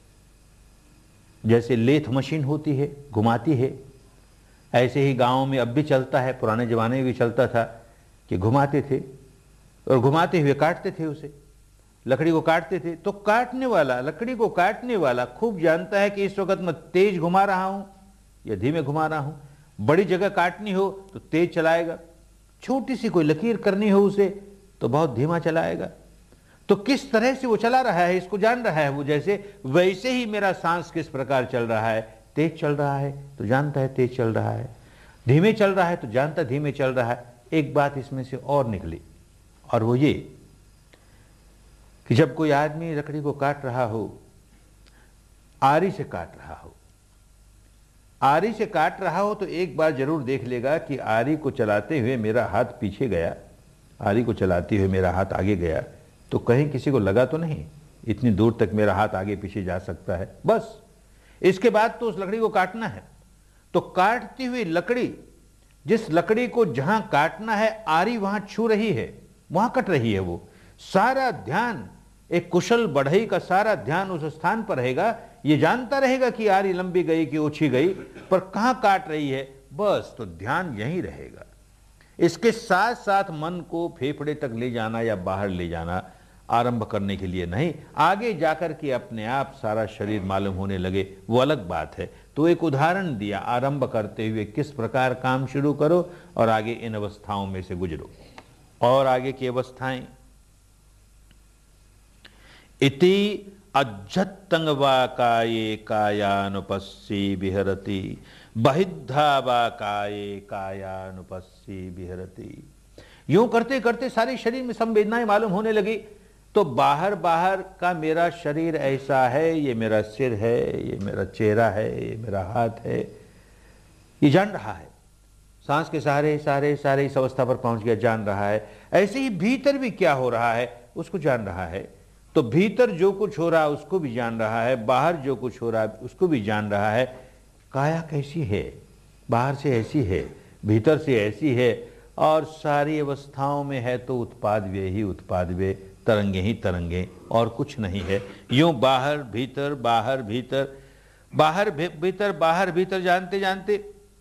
जैसे लेथ मशीन होती है घुमाती है, ऐसे ही गांव में अब भी चलता है, पुराने जमाने में भी चलता था कि घुमाते थे और घुमाते हुए काटते थे, उसे लकड़ी को काटते थे। तो काटने वाला, लकड़ी को काटने वाला खूब जानता है कि इस वक्त मैं तेज घुमा रहा हूं या धीमे घुमा रहा हूं। बड़ी जगह काटनी हो तो तेज चलाएगा, छोटी सी कोई लकीर करनी हो उसे तो बहुत धीमा चलाएगा। तो किस तरह से वो चला रहा है इसको जान रहा है वो, जैसे वैसे ही मेरा सांस किस प्रकार चल रहा है, तेज चल रहा है तो जानता है तेज चल रहा है, धीमे चल रहा है तो जानता धीमे चल रहा है। एक बात इसमें से और निकली, और वो ये कि जब कोई आदमी लकड़ी को काट रहा हो, आरी से काट रहा हो, आरी से काट रहा हो तो एक बार जरूर देख लेगा कि आरी को चलाते हुए मेरा हाथ पीछे गया आरी को चलाते हुए मेरा हाथ आगे गया तो कहीं किसी को लगा तो नहीं इतनी दूर तक मेरा हाथ आगे पीछे जा सकता है, बस। इसके बाद तो उस लकड़ी को काटना है। तो काटती हुई लकड़ी, जिस लकड़ी को जहां काटना है आरी वहां छू रही है, वहां कट रही है। वो सारा ध्यान, एक कुशल बढ़ई का सारा ध्यान उस स्थान पर रहेगा। ये जानता रहेगा कि आरी लंबी गई कि ओछी गई, पर कहां काट रही है, बस। तो ध्यान यहीं रहेगा। इसके साथ साथ मन को फेफड़े तक ले जाना या बाहर ले जाना आरंभ करने के लिए नहीं, आगे जाकर के अपने आप सारा शरीर मालूम होने लगे, वो अलग बात है। तो एक उदाहरण दिया, आरंभ करते हुए किस प्रकार काम शुरू करो और आगे इन अवस्थाओं में से गुजरो। और आगे की अवस्थाएं, इति अज्जत्तंग वा काये कायानुपस्सी विहरति बहिद्धा वा काये कायानुपस्सी विहरति। यूं करते करते सारे शरीर में संवेदनाएं मालूम होने लगी। तो बाहर बाहर का मेरा शरीर ऐसा है, ये मेरा सिर है, ये मेरा चेहरा है, ये मेरा हाथ है, ये जान रहा है। सांस के सहारे सहारे सारे इस अवस्था पर पहुंच गया, जान रहा है। ऐसे ही भीतर भी क्या हो रहा है उसको जान रहा है। तो भीतर जो कुछ हो रहा है उसको भी जान रहा है, बाहर जो कुछ हो रहा है उसको भी जान रहा है। काया कैसी है, बाहर से ऐसी है, भीतर से ऐसी है, और सारी अवस्थाओं में है तो उत्पाद वे ही उत्पाद वे, तरंगे ही तरंगे, और कुछ नहीं है। यूं बाहर भीतर बाहर भीतर बाहर भीतर बाहर भीतर जानते जानते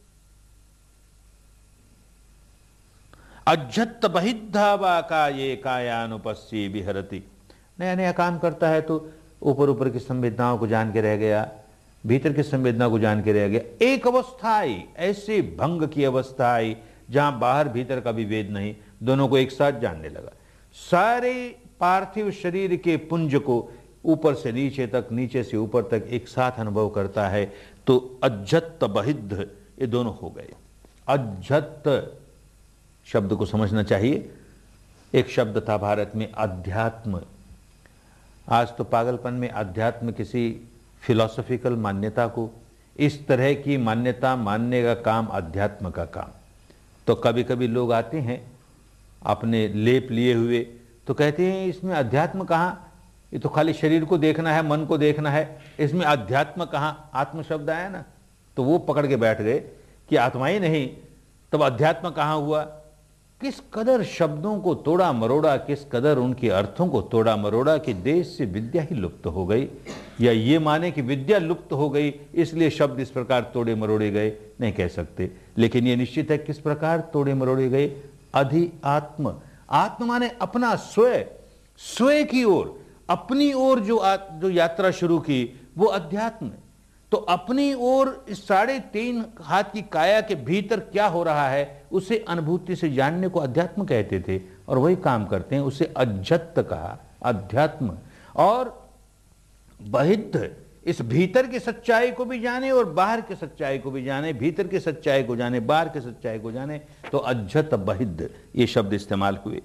अज्जत बहिद्धा वा काये कायानुपस्सी विहरति। नया नया काम करता है तो ऊपर ऊपर की संवेदनाओं को जान के रह गया, भीतर की संवेदना को जान के रह गया। एक अवस्था आई, ऐसी भंग की अवस्था आई जहां बाहर भीतर का भी वेद नहीं, दोनों को एक साथ जानने लगा। सारे पार्थिव शरीर के पुंज को ऊपर से नीचे तक, नीचे से ऊपर तक एक साथ अनुभव करता है। तो अज्जत बहिद्ध ये दोनों हो गए। अज्जत शब्द को समझना चाहिए। एक शब्द था भारत में अध्यात्म। आज तो पागलपन में अध्यात्म किसी फिलॉसफिकल मान्यता को, इस तरह की मान्यता मानने का काम अध्यात्म का काम। तो कभी कभी लोग आते हैं अपने लेप लिए हुए, तो कहते हैं इसमें अध्यात्म कहाँ, ये तो खाली शरीर को देखना है, मन को देखना है, इसमें अध्यात्म कहाँ। आत्म शब्द आया ना, तो वो पकड़ के बैठ गए कि आत्मा ही नहीं, तब अध्यात्म कहाँ हुआ। किस कदर शब्दों को तोड़ा मरोड़ा, किस कदर उनके अर्थों को तोड़ा मरोड़ा कि देश से विद्या ही लुप्त हो गई, या ये माने कि विद्या लुप्त हो गई इसलिए शब्द इस प्रकार तोड़े मरोड़े गए, नहीं कह सकते। लेकिन ये निश्चित है किस प्रकार तोड़े मरोड़े गए। अधि आत्म, आत्म माने अपना स्वयं, स्वयं की ओर, अपनी ओर जो जो यात्रा शुरू की वो अध्यात्म। तो अपनी ओर इस साढ़े तीन हाथ की काया के भीतर क्या हो रहा है उसे अनुभूति से जानने को अध्यात्म कहते थे, और वही काम करते हैं, उसे अज्जत कहा, अध्यात्म। और बहिद्ध, इस भीतर की सच्चाई को भी जाने और बाहर की सच्चाई को भी जाने, भीतर की सच्चाई को जाने, बाहर की सच्चाई को जाने, तो अज्जत बहिद्ध ये शब्द इस्तेमाल हुए।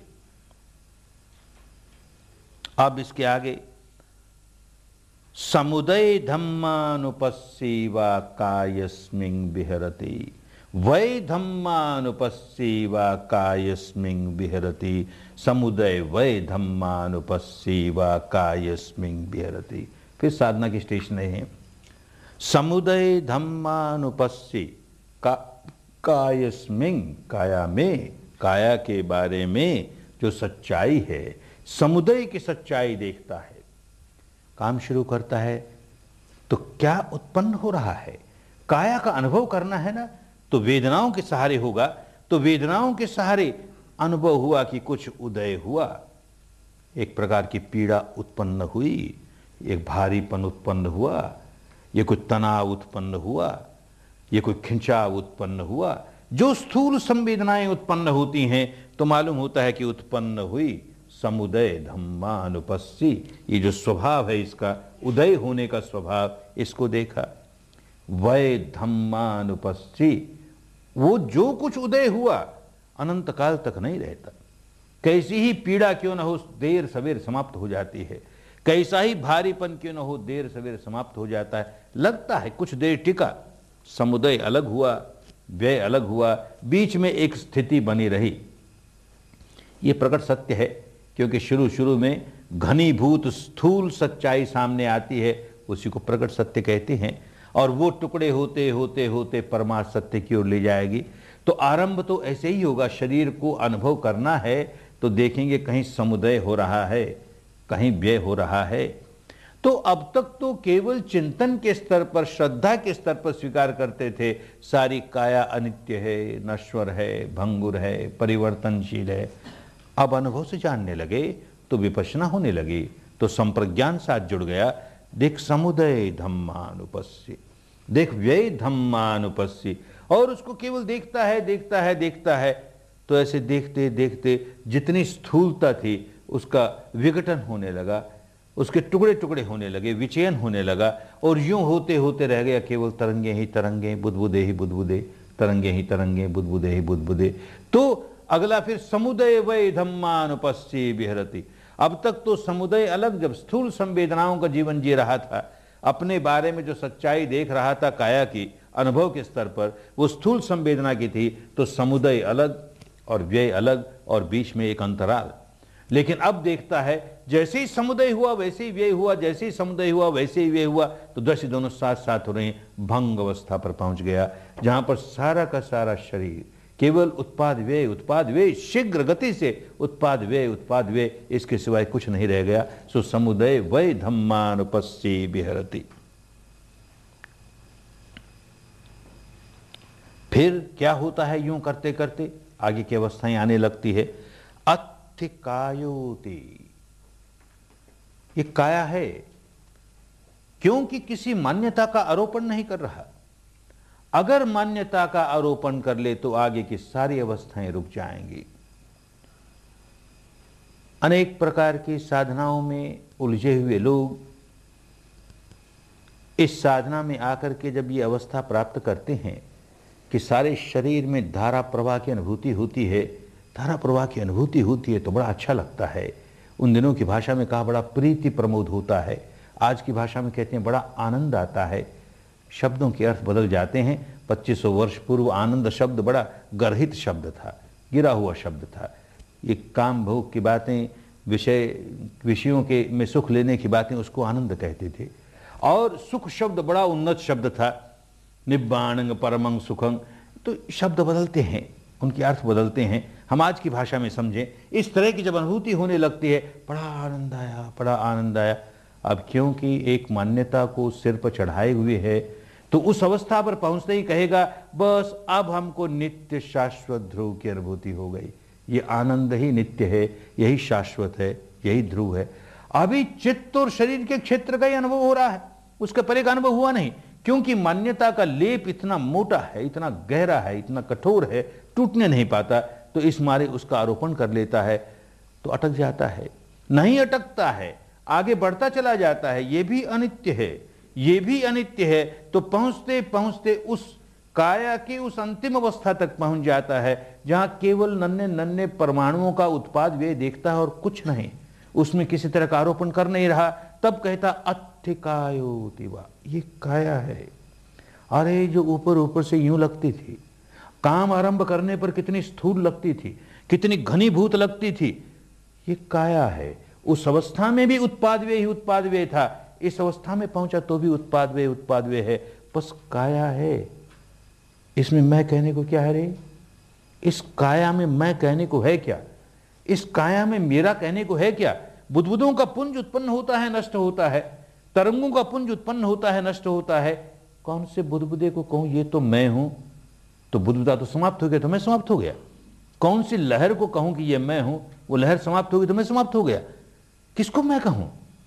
अब इसके आगे समुदय धम्मानुपस्सी वा कायस्मिन् विहरति, वै धम्मानुपस्सी वा कायस्मिन् विहरति, समुदय वै धम्मानुपस्सी वा कायस्मिन् विहरति। फिर साधना की स्टेशन है। समुदय धम्मानुपस्सी, का कायस्मिन्, काया में, काया के बारे में जो सच्चाई है, समुदय की सच्चाई देखता है, काम शुरू करता है तो क्या उत्पन्न हो रहा है। काया का अनुभव करना है ना, तो वेदनाओं के सहारे होगा। तो वेदनाओं के सहारे अनुभव हुआ कि कुछ उदय हुआ, एक प्रकार की पीड़ा उत्पन्न हुई, एक भारीपन उत्पन्न हुआ, ये कोई तनाव उत्पन्न हुआ, ये कोई खिंचाव उत्पन्न हुआ। जो स्थूल संवेदनाएं उत्पन्न होती हैं तो मालूम होता है कि उत्पन्न हुई समुदय धम्मानुपस्सी, ये जो स्वभाव है इसका, उदय होने का स्वभाव, इसको देखा। वै धम्मानुपस्सी, वो जो कुछ उदय हुआ अनंत काल तक नहीं रहता। कैसी ही पीड़ा क्यों न हो देर सवेर समाप्त हो जाती है, कैसा ही भारीपन क्यों न हो देर सवेर समाप्त हो जाता है। लगता है कुछ देर टिका, समुदय अलग हुआ, व्यय अलग हुआ, बीच में एक स्थिति बनी रही। ये प्रकट सत्य है, क्योंकि शुरू शुरू में घनीभूत स्थूल सच्चाई सामने आती है, उसी को प्रकट सत्य कहते हैं, और वो टुकड़े होते होते होते परमार्थ सत्य की ओर ले जाएगी। तो आरंभ तो ऐसे ही होगा। शरीर को अनुभव करना है तो देखेंगे कहीं समुदय हो रहा है, कहीं व्यय हो रहा है। तो अब तक तो केवल चिंतन के स्तर पर, श्रद्धा के स्तर पर स्वीकार करते थे, सारी काया अनित्य है, नश्वर है, भंगुर है, परिवर्तनशील है। अब अनुभव से जानने लगे तो विपश्यना होने लगी, तो संप्रज्ञान साथ जुड़ गया। देख समुदय धम्मानुपस्सी, देख व्यय धम्मानुपस्सी, और उसको केवल देखता है देखता है देखता है। तो ऐसे देखते देखते जितनी स्थूलता थी उसका विघटन होने लगा, उसके टुकड़े टुकड़े होने लगे, विचयन होने लगा, और यूं होते होते रह गया केवल तरंगे ही तरंगे, बुदबुदे ही बुदबुदे, तरंगे ही तरंगे, बुदबुदे ही बुदबुदे। तो अगला फिर समुदय वै धम्मानुपस्सी विहरति। अब तक तो समुदय अलग, जब स्थूल संवेदनाओं का जीवन जी रहा था, अपने बारे में जो सच्चाई देख रहा था काया की अनुभव के स्तर पर, वो स्थूल संवेदना की थी, तो समुदय अलग और व्यय अलग, और बीच में एक अंतराल। लेकिन अब देखता है जैसे ही समुदय हुआ वैसे ही व्यय हुआ, जैसे ही समुदय हुआ वैसे ही व्यय हुआ, तो दृश्य दोनों साथ साथ हो रहे हैं। भंग अवस्था पर पहुंच गया, जहां पर सारा का सारा शरीर केवल उत्पाद व्यय उत्पाद व्यय, शीघ्र गति से उत्पाद व्यय उत्पाद व्यय, इसके सिवाय कुछ नहीं रह गया। सो समुदय वै धम्मानुपस्सी विहरति। फिर क्या होता है? यूं करते करते आगे की अवस्थाएं आने लगती है। अत्थिकायोति, ये काया है, क्योंकि किसी मान्यता का आरोपण नहीं कर रहा। अगर मान्यता का आरोपण कर ले तो आगे की सारी अवस्थाएं रुक जाएंगी। अनेक प्रकार की साधनाओं में उलझे हुए लोग इस साधना में आकर के जब ये अवस्था प्राप्त करते हैं कि सारे शरीर में धारा प्रवाह की अनुभूति होती है, धारा प्रवाह की अनुभूति होती है तो बड़ा अच्छा लगता है। उन दिनों की भाषा में कहा बड़ा प्रीति प्रमोद होता है, आज की भाषा में कहते हैं बड़ा आनंद आता है। शब्दों के अर्थ बदल जाते हैं। पच्चीस सौ वर्ष पूर्व आनंद शब्द बड़ा गर्हित शब्द था, गिरा हुआ शब्द था। ये काम भोग की बातें, विषय विषयों के में सुख लेने की बातें, उसको आनंद कहते थे। और सुख शब्द बड़ा उन्नत शब्द था, निब्बाणंग परमंग सुखंग। तो शब्द बदलते हैं, उनके अर्थ बदलते हैं। हम आज की भाषा में समझें, इस तरह की जब अनुभूति होने लगती है, बड़ा आनंद आया, बड़ा आनंद आया। अब क्योंकि एक मान्यता को सिर पर चढ़ाए हुए है, तो उस अवस्था पर पहुंचते ही कहेगा बस अब हमको नित्य शाश्वत ध्रुव की अनुभूति हो गई। ये आनंद ही नित्य है, यही शाश्वत है, यही ध्रुव है। अभी चित्त और शरीर के क्षेत्र का ही अनुभव हो रहा है, उसके परे का अनुभव हुआ नहीं, क्योंकि मान्यता का लेप इतना मोटा है, इतना गहरा है, इतना कठोर है, टूटने नहीं पाता। तो इस मारे उसका आरोपण कर लेता है तो अटक जाता है। नहीं अटकता है, आगे बढ़ता चला जाता है। ये भी अनित्य है, ये भी अनित्य है। तो पहुंचते पहुंचते उस काया की उस अंतिम अवस्था तक पहुंच जाता है जहां केवल नन्हे नन्हे परमाणुओं का उत्पाद वे देखता है और कुछ नहीं, उसमें किसी तरह का आरोपण कर नहीं रहा। तब कहता अत्थिकायोतिवा, ये काया है। अरे जो ऊपर ऊपर से यूं लगती थी, काम आरंभ करने पर कितनी स्थूल लगती थी, कितनी घनीभूत लगती थी, ये काया है। उस अवस्था में भी उत्पाद वे ही उत्पाद वे था, इस अवस्था में पहुंचा तो भी उत्पाद वे उत्पाद वे है, बस काया है। इसमें मैं कहने को क्या है रे? इस काया में मैं कहने को है क्या? इस काया में मेरा कहने को है क्या? बुदबुदों का पुंज उत्पन्न होता है, नष्ट होता है, तरंगों का पुंज उत्पन्न होता है, नष्ट होता है। कौन से बुदबुदे को कहूं ये तो मैं हूं, तो बुदबुदा तो समाप्त हो गया, तो मैं समाप्त हो गया। कौन सी लहर को कहूं कि ये मैं हूं, वो लहर समाप्त हो गई तो मैं समाप्त हो गया। किसको मैं कहूं,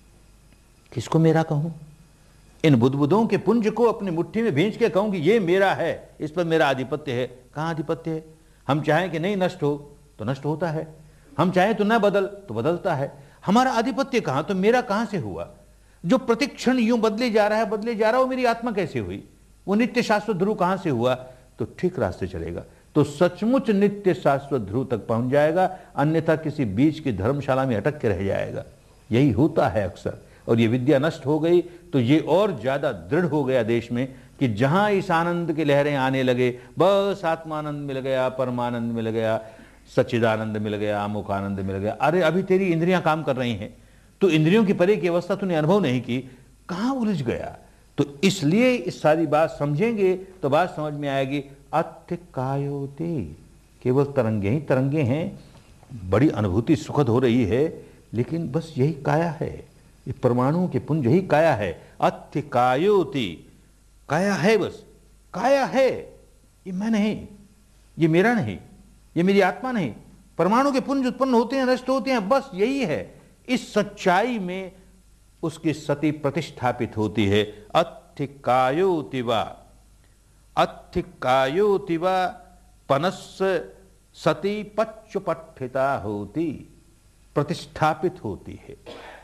किसको मेरा कहूं? इन बुदबुदों के पुंज को अपनी मुट्ठी में भींच के कहूं कि ये मेरा है, इस पर मेरा आधिपत्य है। कहां आधिपत्य है? हम चाहें कि नहीं नष्ट हो तो नष्ट होता है, हम चाहें तो न बदल तो बदलता है। हमारा आधिपत्य कहां? तो मेरा कहां से हुआ? जो प्रतिक्षण यूं बदले जा रहा है बदले जा रहा है, वो मेरी आत्मा कैसे हुई? वो नित्य शाश्वत ध्रुव कहां से हुआ? तो ठीक रास्ते चलेगा तो सचमुच नित्य शाश्वत ध्रुव तक पहुंच जाएगा, अन्यथा किसी बीच की धर्मशाला में अटक के रह जाएगा। यही होता है अक्सर। और ये विद्या नष्ट हो गई तो ये और ज्यादा दृढ़ हो गया देश में कि जहां इस आनंद की लहरें आने लगे, बस आत्मानंद मिल गया, परमानंद मिल गया, सच्चिदानंद मिल गया, अमुक आनंद मिल गया। अरे अभी तेरी इंद्रियां काम कर रही हैं, तो इंद्रियों की परे की अवस्था तूने अनुभव नहीं की, कहां उलझ गया? तो इसलिए इस सारी बात समझेंगे तो बात समझ में आएगी। अत्यकायोते, केवल तरंगे ही तरंगे हैं, बड़ी अनुभूति सुखद हो रही है, लेकिन बस यही काया है, ये परमाणुओं के पुंज यही काया है। अत्यकायोति, काया है, बस काया है, ये मैं नहीं, ये मेरा नहीं, ये मेरी आत्मा नहीं। परमाणु के पुंज उत्पन्न होते हैं, नष्ट होते हैं, बस यही है। इस सच्चाई में उसकी सती प्रतिष्ठापित होती है। अत्थिकायोतिवा, अत्थिकायोतिवा पनस्स सती पच्चुपट्ठिता होती, प्रतिष्ठापित होती है,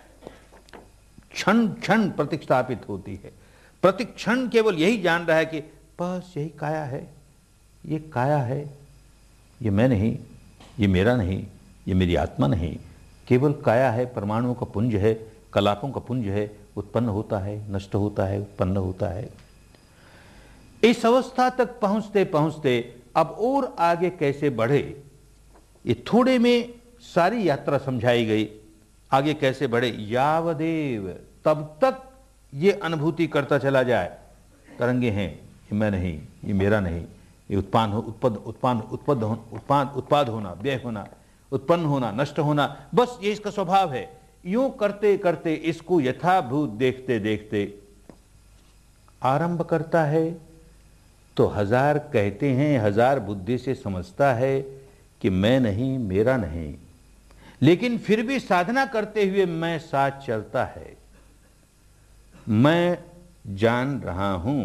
क्षण क्षण प्रतिष्ठापित होती है। प्रतिक्षण केवल यही जान रहा है कि बस यही काया है, ये काया है, ये मैं नहीं, ये मेरा नहीं, ये मेरी आत्मा नहीं, केवल काया है, परमाणुओं का पुंज है, कलापों का पुंज है, उत्पन्न होता है, नष्ट होता है, उत्पन्न होता है। इस अवस्था तक पहुंचते पहुंचते अब और आगे कैसे बढ़े, ये थोड़े में सारी यात्रा समझाई गई। आगे कैसे बढ़े? यावदेव, तब तक ये अनुभूति करता चला जाए, तरंगे हैं, ये मैं नहीं, ये मेरा नहीं, ये उत्पान हो उत्पन्न उत्पान उत्पन्न उत्पान उत्पाद होना, व्यय होना, उत्पन्न होना, नष्ट होना, बस ये इसका स्वभाव है। यूं करते करते इसको यथाभूत देखते देखते आरंभ करता है तो हजार कहते हैं, हजार बुद्धि से समझता है कि मैं नहीं, मेरा नहीं, लेकिन फिर भी साधना करते हुए मैं साथ चलता है। मैं जान रहा हूं,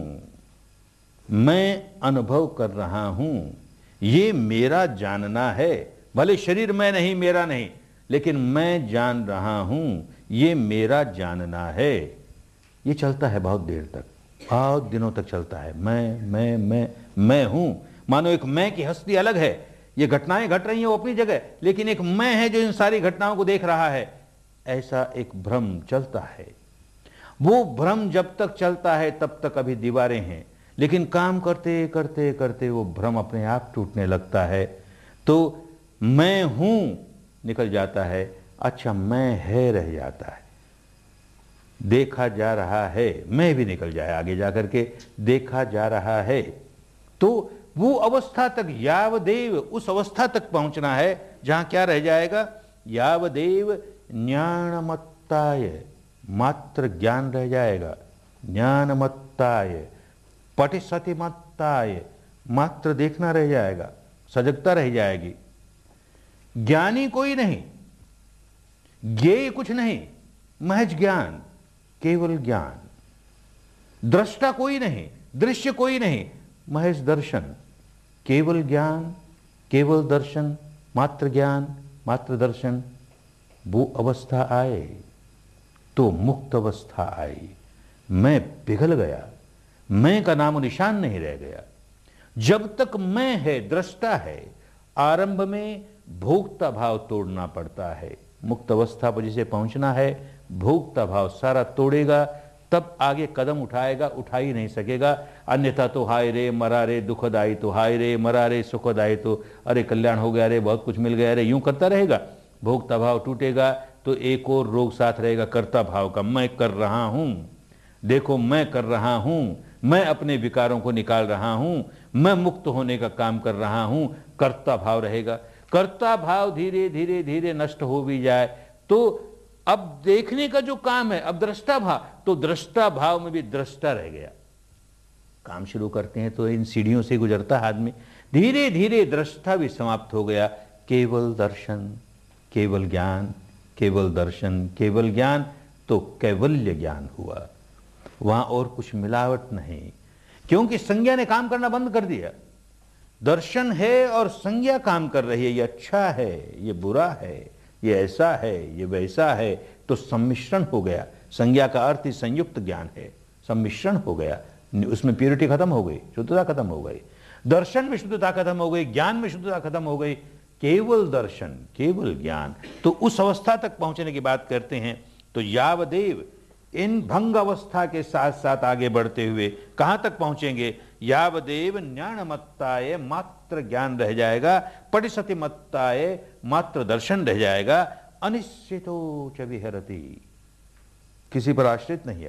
मैं अनुभव कर रहा हूं, ये मेरा जानना है। भले शरीर मैं नहीं, मेरा नहीं, लेकिन मैं जान रहा हूं, ये मेरा जानना है। ये चलता है बहुत देर तक, बहुत दिनों तक चलता है। मैं मैं मैं मैं हूं, मानो एक मैं की हस्ती अलग है, ये घटनाएं घट रही हैं वो अपनी जगह, लेकिन एक मैं है जो इन सारी घटनाओं को देख रहा है। ऐसा एक भ्रम चलता है। वो भ्रम जब तक चलता है तब तक अभी दीवारें हैं, लेकिन काम करते करते करते वो भ्रम अपने आप टूटने लगता है। तो मैं हूं निकल जाता है, अच्छा मैं है रह जाता है। देखा जा रहा है, मैं भी निकल जाए आगे जाकर के, देखा जा रहा है। तो वो अवस्था तक, यावदेव, उस अवस्था तक पहुंचना है जहां क्या रह जाएगा? यावदेव ज्ञानमत्ताय, मात्र ज्ञान रह जाएगा। ज्ञानमत्ताय पटिसतिमत्ताय, मात्र देखना रह जाएगा, सजगता रह जाएगी। ज्ञानी कोई नहीं, ज्ञेय कुछ नहीं, महज ज्ञान, केवल ज्ञान। दृष्टा कोई नहीं, दृश्य कोई नहीं, महज दर्शन, केवल ज्ञान, केवल दर्शन, मात्र ज्ञान, मात्र दर्शन। वो अवस्था आए तो मुक्त अवस्था आई। मैं पिघल गया, मैं का नामो निशान नहीं रह गया। जब तक मैं है, दृष्टा है, आरंभ में भोक्ता भाव तोड़ना पड़ता है। मुक्त अवस्था पर जिसे पहुंचना है, भोक्ता भाव सारा तोड़ेगा, तब आगे कदम उठाएगा, उठा ही नहीं सकेगा। अन्यथा तो हाय रे मरा रे दुखदाई, तो हाय रे मरा रे सुखदाई, तो अरे कल्याण हो गया रे, बहुत कुछ मिल गया रे, यूं करता रहेगा। भोक्ता भाव टूटेगा तो एक और रोग साथ रहेगा, कर्ता भाव का। मैं कर रहा हूं, देखो मैं कर रहा हूं, मैं अपने विकारों को निकाल रहा हूं, मैं मुक्त होने का काम कर रहा हूं, कर्ता भाव रहेगा। कर्ता भाव धीरे धीरे धीरे नष्ट हो भी जाए तो अब देखने का जो काम है, अब दृष्टा भाव, तो दृष्टा भाव में भी दृष्टा रह गया। काम शुरू करते हैं तो इन सीढ़ियों से गुजरता है आदमी, धीरे धीरे दृष्टा भी समाप्त हो गया। केवल दर्शन, केवल ज्ञान, केवल दर्शन, केवल ज्ञान, तो कैवल्य ज्ञान हुआ। वहां और कुछ मिलावट नहीं, क्योंकि संज्ञा ने काम करना बंद कर दिया। दर्शन है और संज्ञा काम कर रही है, ये अच्छा है, ये बुरा है, ये ऐसा है, ये वैसा है, तो सम्मिश्रण हो गया। संज्ञा का अर्थ ही संयुक्त ज्ञान है, सम्मिश्रण हो गया, उसमें प्योरिटी खत्म हो गई, शुद्धता खत्म हो गई। दर्शन में शुद्धता खत्म हो गई, ज्ञान में शुद्धता खत्म हो गई, केवल दर्शन, केवल ज्ञान। तो उस अवस्था तक पहुंचने की बात करते हैं। तो यावदेव, इन भंग अवस्था के साथ साथ आगे बढ़ते हुए कहां तक पहुंचेंगे? यावदेव ज्ञानमत्ताय मात्र ज्ञान रह जाएगा, पटिसति मत्ताय मात्र दर्शन रह जाएगा, अनिश्चितो च विहरति, किसी पर आश्रित नहीं है।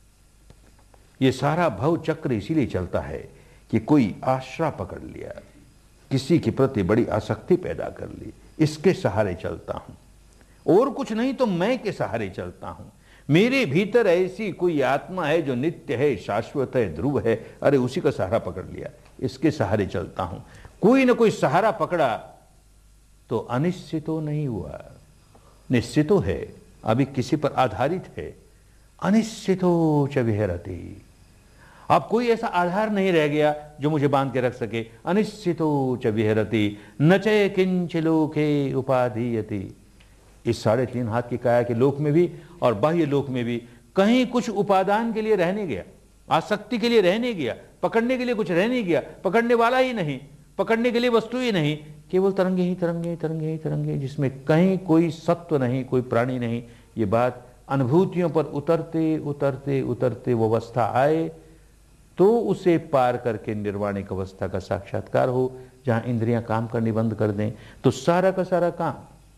ये सारा भव चक्र इसीलिए चलता है कि कोई आश्रा पकड़ लिया, किसी के प्रति बड़ी आसक्ति पैदा कर ली, इसके सहारे चलता हूं, और कुछ नहीं तो मैं के सहारे चलता हूं। मेरे भीतर ऐसी कोई आत्मा है जो नित्य है, शाश्वत है, ध्रुव है, अरे उसी का सहारा पकड़ लिया, इसके सहारे चलता हूं। कोई ना कोई सहारा पकड़ा तो अनिश्चितो नहीं हुआ, निश्चितो है, अभी किसी पर आधारित है। अनिश्चितो च विहरति, अब कोई ऐसा आधार नहीं रह गया जो मुझे बांध के रख सके। अनिश्चितो च विहरति न च किंच लोके उपाधीयति, इस साढ़े तीन हाथ की काया के लोक में भी और बाह्य लोक में भी कहीं कुछ उपादान के लिए रहने गया, आसक्ति के लिए रहने गया, पकड़ने के लिए कुछ रहने गया, पकड़ने वाला ही नहीं, पकड़ने के लिए वस्तु ही नहीं, केवल तरंगे ही तरंगे तरंगे ही तरंगे, जिसमें कहीं कोई सत्व नहीं, कोई प्राणी नहीं। ये बात अनुभूतियों पर उतरते उतरते उतरते वो अवस्था आए तो उसे पार करके निर्वाणिक अवस्था का साक्षात्कार हो, जहां इंद्रियां काम करनी बंद कर दें, तो सारा का सारा काम,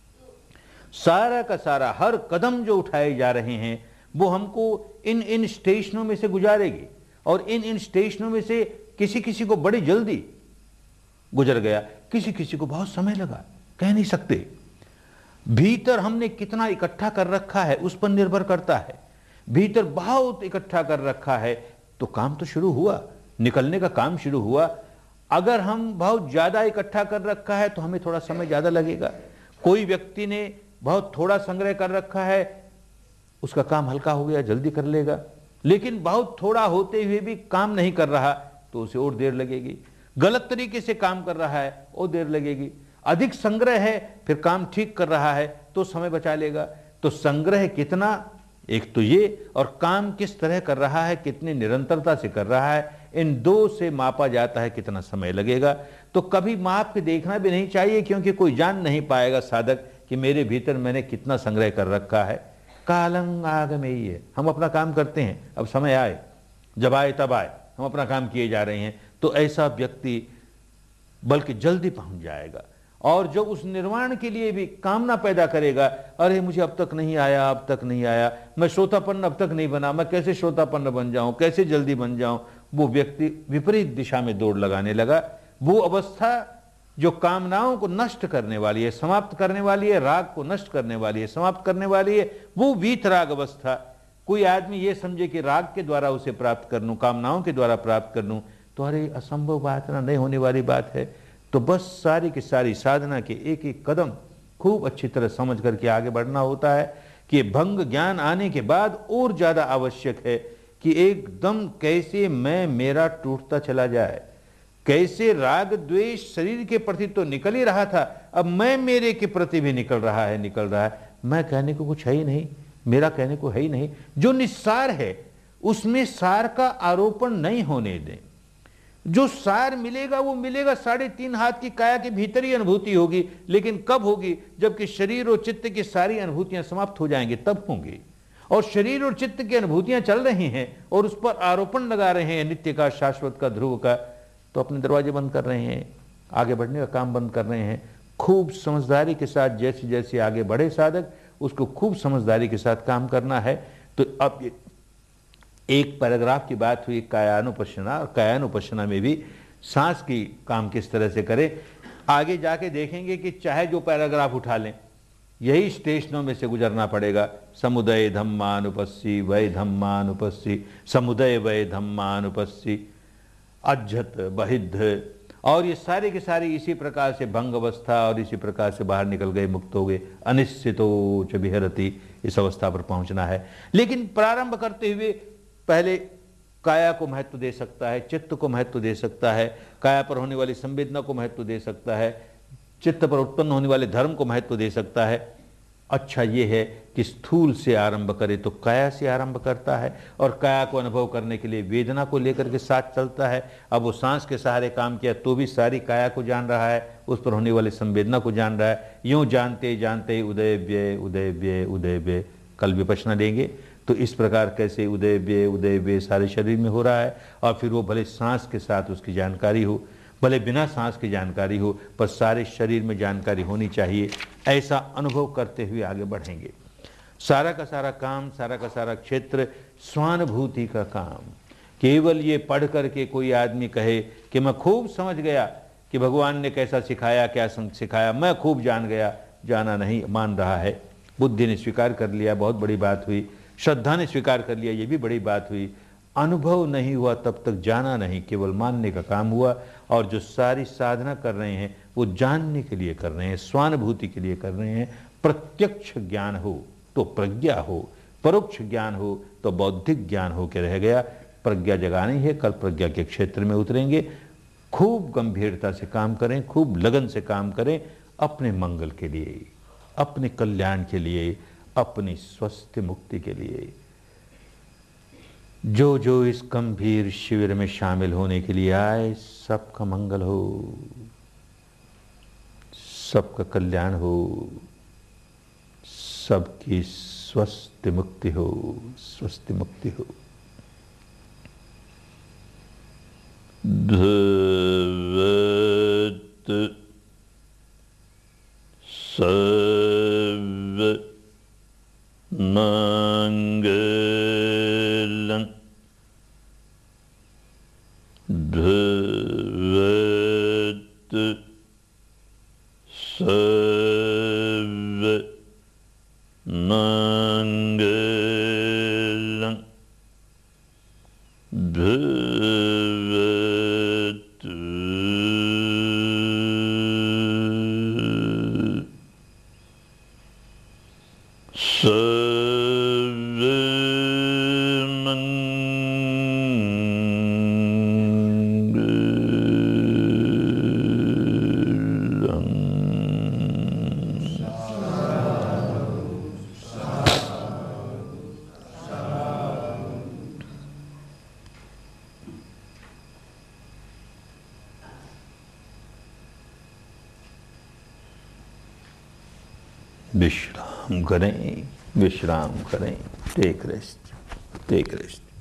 सारा का सारा हर कदम जो उठाए जा रहे हैं वो हमको इन इन स्टेशनों में से गुजारेगी, और इन इन स्टेशनों में से किसी किसी को बड़ी जल्दी गुजर गया, किसी किसी को बहुत समय लगा, कह नहीं सकते। भीतर हमने कितना इकट्ठा कर रखा है उस पर निर्भर करता है। भीतर बहुत इकट्ठा कर रखा है तो काम तो शुरू हुआ, निकलने का काम शुरू हुआ। अगर हम बहुत ज्यादा इकट्ठा कर रखा है तो हमें थोड़ा समय ज्यादा लगेगा। कोई व्यक्ति ने बहुत थोड़ा संग्रह कर रखा है, उसका काम हल्का हो गया, जल्दी कर लेगा। लेकिन बहुत थोड़ा होते हुए भी काम नहीं कर रहा तो उसे और देर लगेगी। गलत तरीके से काम कर रहा है और देर लगेगी। अधिक संग्रह है, फिर काम ठीक कर रहा है तो समय बचा लेगा। तो संग्रह कितना, एक तो ये, और काम किस तरह कर रहा है, कितनी निरंतरता से कर रहा है, इन दो से मापा जाता है कितना समय लगेगा। तो कभी माप के देखना भी नहीं चाहिए, क्योंकि कोई जान नहीं पाएगा साधक कि मेरे भीतर मैंने कितना संग्रह कर रखा है। कालंग आगमेय, हम अपना काम करते हैं, अब समय आए, जब आए तब आए, हम अपना काम किए जा रहे हैं। तो ऐसा व्यक्ति बल्कि जल्दी पहुंच जाएगा। और जो उस निर्वाण के लिए भी कामना पैदा करेगा, अरे मुझे अब तक नहीं आया, अब तक नहीं आया, मैं श्रोतापन्न अब तक नहीं बना, मैं कैसे श्रोतापन्न बन जाऊं, कैसे जल्दी बन जाऊं, वो व्यक्ति विपरीत दिशा में दौड़ लगाने लगा। वो अवस्था जो कामनाओं को नष्ट करने वाली है, समाप्त करने वाली है, राग को नष्ट करने वाली है, समाप्त करने वाली है, वो वीतराग अवस्था। कोई आदमी ये समझे कि राग के द्वारा उसे प्राप्त कर लूं, कामनाओं के द्वारा प्राप्त कर लूं, तो अरे असंभव बात ना, नहीं होने वाली बात है। तो बस सारी की सारी साधना के एक एक कदम खूब अच्छी तरह समझ करके आगे बढ़ना होता है कि भंग ज्ञान आने के बाद और ज्यादा आवश्यक है कि एकदम कैसे मैं मेरा टूटता चला जाए, कैसे राग द्वेष शरीर के प्रति तो निकल ही रहा था, अब मैं मेरे के प्रति भी निकल रहा है निकल रहा है मैं कहने को कुछ है ही नहीं, मेरा कहने को है ही नहीं। जो निस्सार है उसमें सार का आरोपण नहीं होने दें। जो सार मिलेगा वो मिलेगा, साढ़े तीन हाथ की काया के भीतर ही अनुभूति होगी। लेकिन कब होगी? जबकि शरीर और चित्त की सारी अनुभूतियां समाप्त हो जाएंगी, तब होंगी। और शरीर और चित्त की अनुभूतियां चल रही हैं और उस पर आरोपण लगा रहे हैं नित्य का, शाश्वत का, ध्रुव का, तो अपने दरवाजे बंद कर रहे हैं, आगे बढ़ने का काम बंद कर रहे हैं। खूब समझदारी के साथ जैसे जैसे आगे बढ़े साधक, उसको खूब समझदारी के साथ काम करना है। तो अब एक पैराग्राफ की बात हुई कायानुपश्यना, और कायानुपश्यना में भी सांस की काम किस तरह से करें। आगे जाके देखेंगे कि चाहे जो पैराग्राफ उठा लें, यही स्टेशनों में से गुजरना पड़ेगा। समुदय धम्मानुपस्सी वै धम्मानुपस्सी, समुदय वै धम्मानुपस्सी, अज्झत बहिद्ध, और ये सारे के सारे इसी प्रकार से भंग अवस्था और इसी प्रकार से बाहर निकल गए, मुक्त हो गए। अनिश्चितो च विहरति, इस अवस्था पर पहुंचना है। लेकिन प्रारंभ करते हुए पहले काया को महत्व दे सकता है, चित्त को महत्व दे सकता है, काया पर होने वाली संवेदना को महत्व दे सकता है, चित्त पर उत्पन्न होने वाले धर्म को महत्व दे सकता है। अच्छा ये है कि स्थूल से आरंभ करे तो काया से आरंभ करता है, और काया को अनुभव करने के लिए वेदना को लेकर के साथ चलता है। अब वो सांस के सहारे काम किया तो भी सारी काया को जान रहा है, उस पर होने वाली संवेदना को जान रहा है। यूं जानते जानते उदय व्यय उदय व्यय उदय व्यय, कल विपश्यना देंगे। तो इस प्रकार कैसे उदय व्यय उदय व्यय सारे शरीर में हो रहा है, और फिर वो भले सांस के साथ उसकी जानकारी हो, भले बिना सांस की जानकारी हो, पर सारे शरीर में जानकारी होनी चाहिए। ऐसा अनुभव करते हुए आगे बढ़ेंगे। सारा का सारा काम, सारा का सारा क्षेत्र स्वानुभूति का काम। केवल ये पढ़ करके कोई आदमी कहे कि मैं खूब समझ गया कि भगवान ने कैसा सिखाया, क्या सिखाया, मैं खूब जान गया, जाना नहीं मान रहा है। बुद्धि ने स्वीकार कर लिया, बहुत बड़ी बात हुई। श्रद्धा ने स्वीकार कर लिया, ये भी बड़ी बात हुई। अनुभव नहीं हुआ तब तक जाना नहीं, केवल मानने का काम हुआ। और जो सारी साधना कर रहे हैं वो जानने के लिए कर रहे हैं, स्वानुभूति के लिए कर रहे हैं। प्रत्यक्ष ज्ञान हो तो प्रज्ञा हो, परोक्ष ज्ञान हो तो बौद्धिक ज्ञान हो के रह गया। प्रज्ञा जगानी है, कल प्रज्ञा के क्षेत्र में उतरेंगे। खूब गंभीरता से काम करें, खूब लगन से काम करें, अपने मंगल के लिए, अपने कल्याण के लिए, अपनी स्वस्थ मुक्ति के लिए। जो जो इस गंभीर शिविर में शामिल होने के लिए आए, सबका मंगल हो, सबका कल्याण हो, सबकी स्वस्थ मुक्ति हो, स्वस्थ मुक्ति हो। भवत सर्व मंगलं भवत सर्व मंगलं भवत सर्व विश्राम करें, विश्राम करें। Take rest, take rest.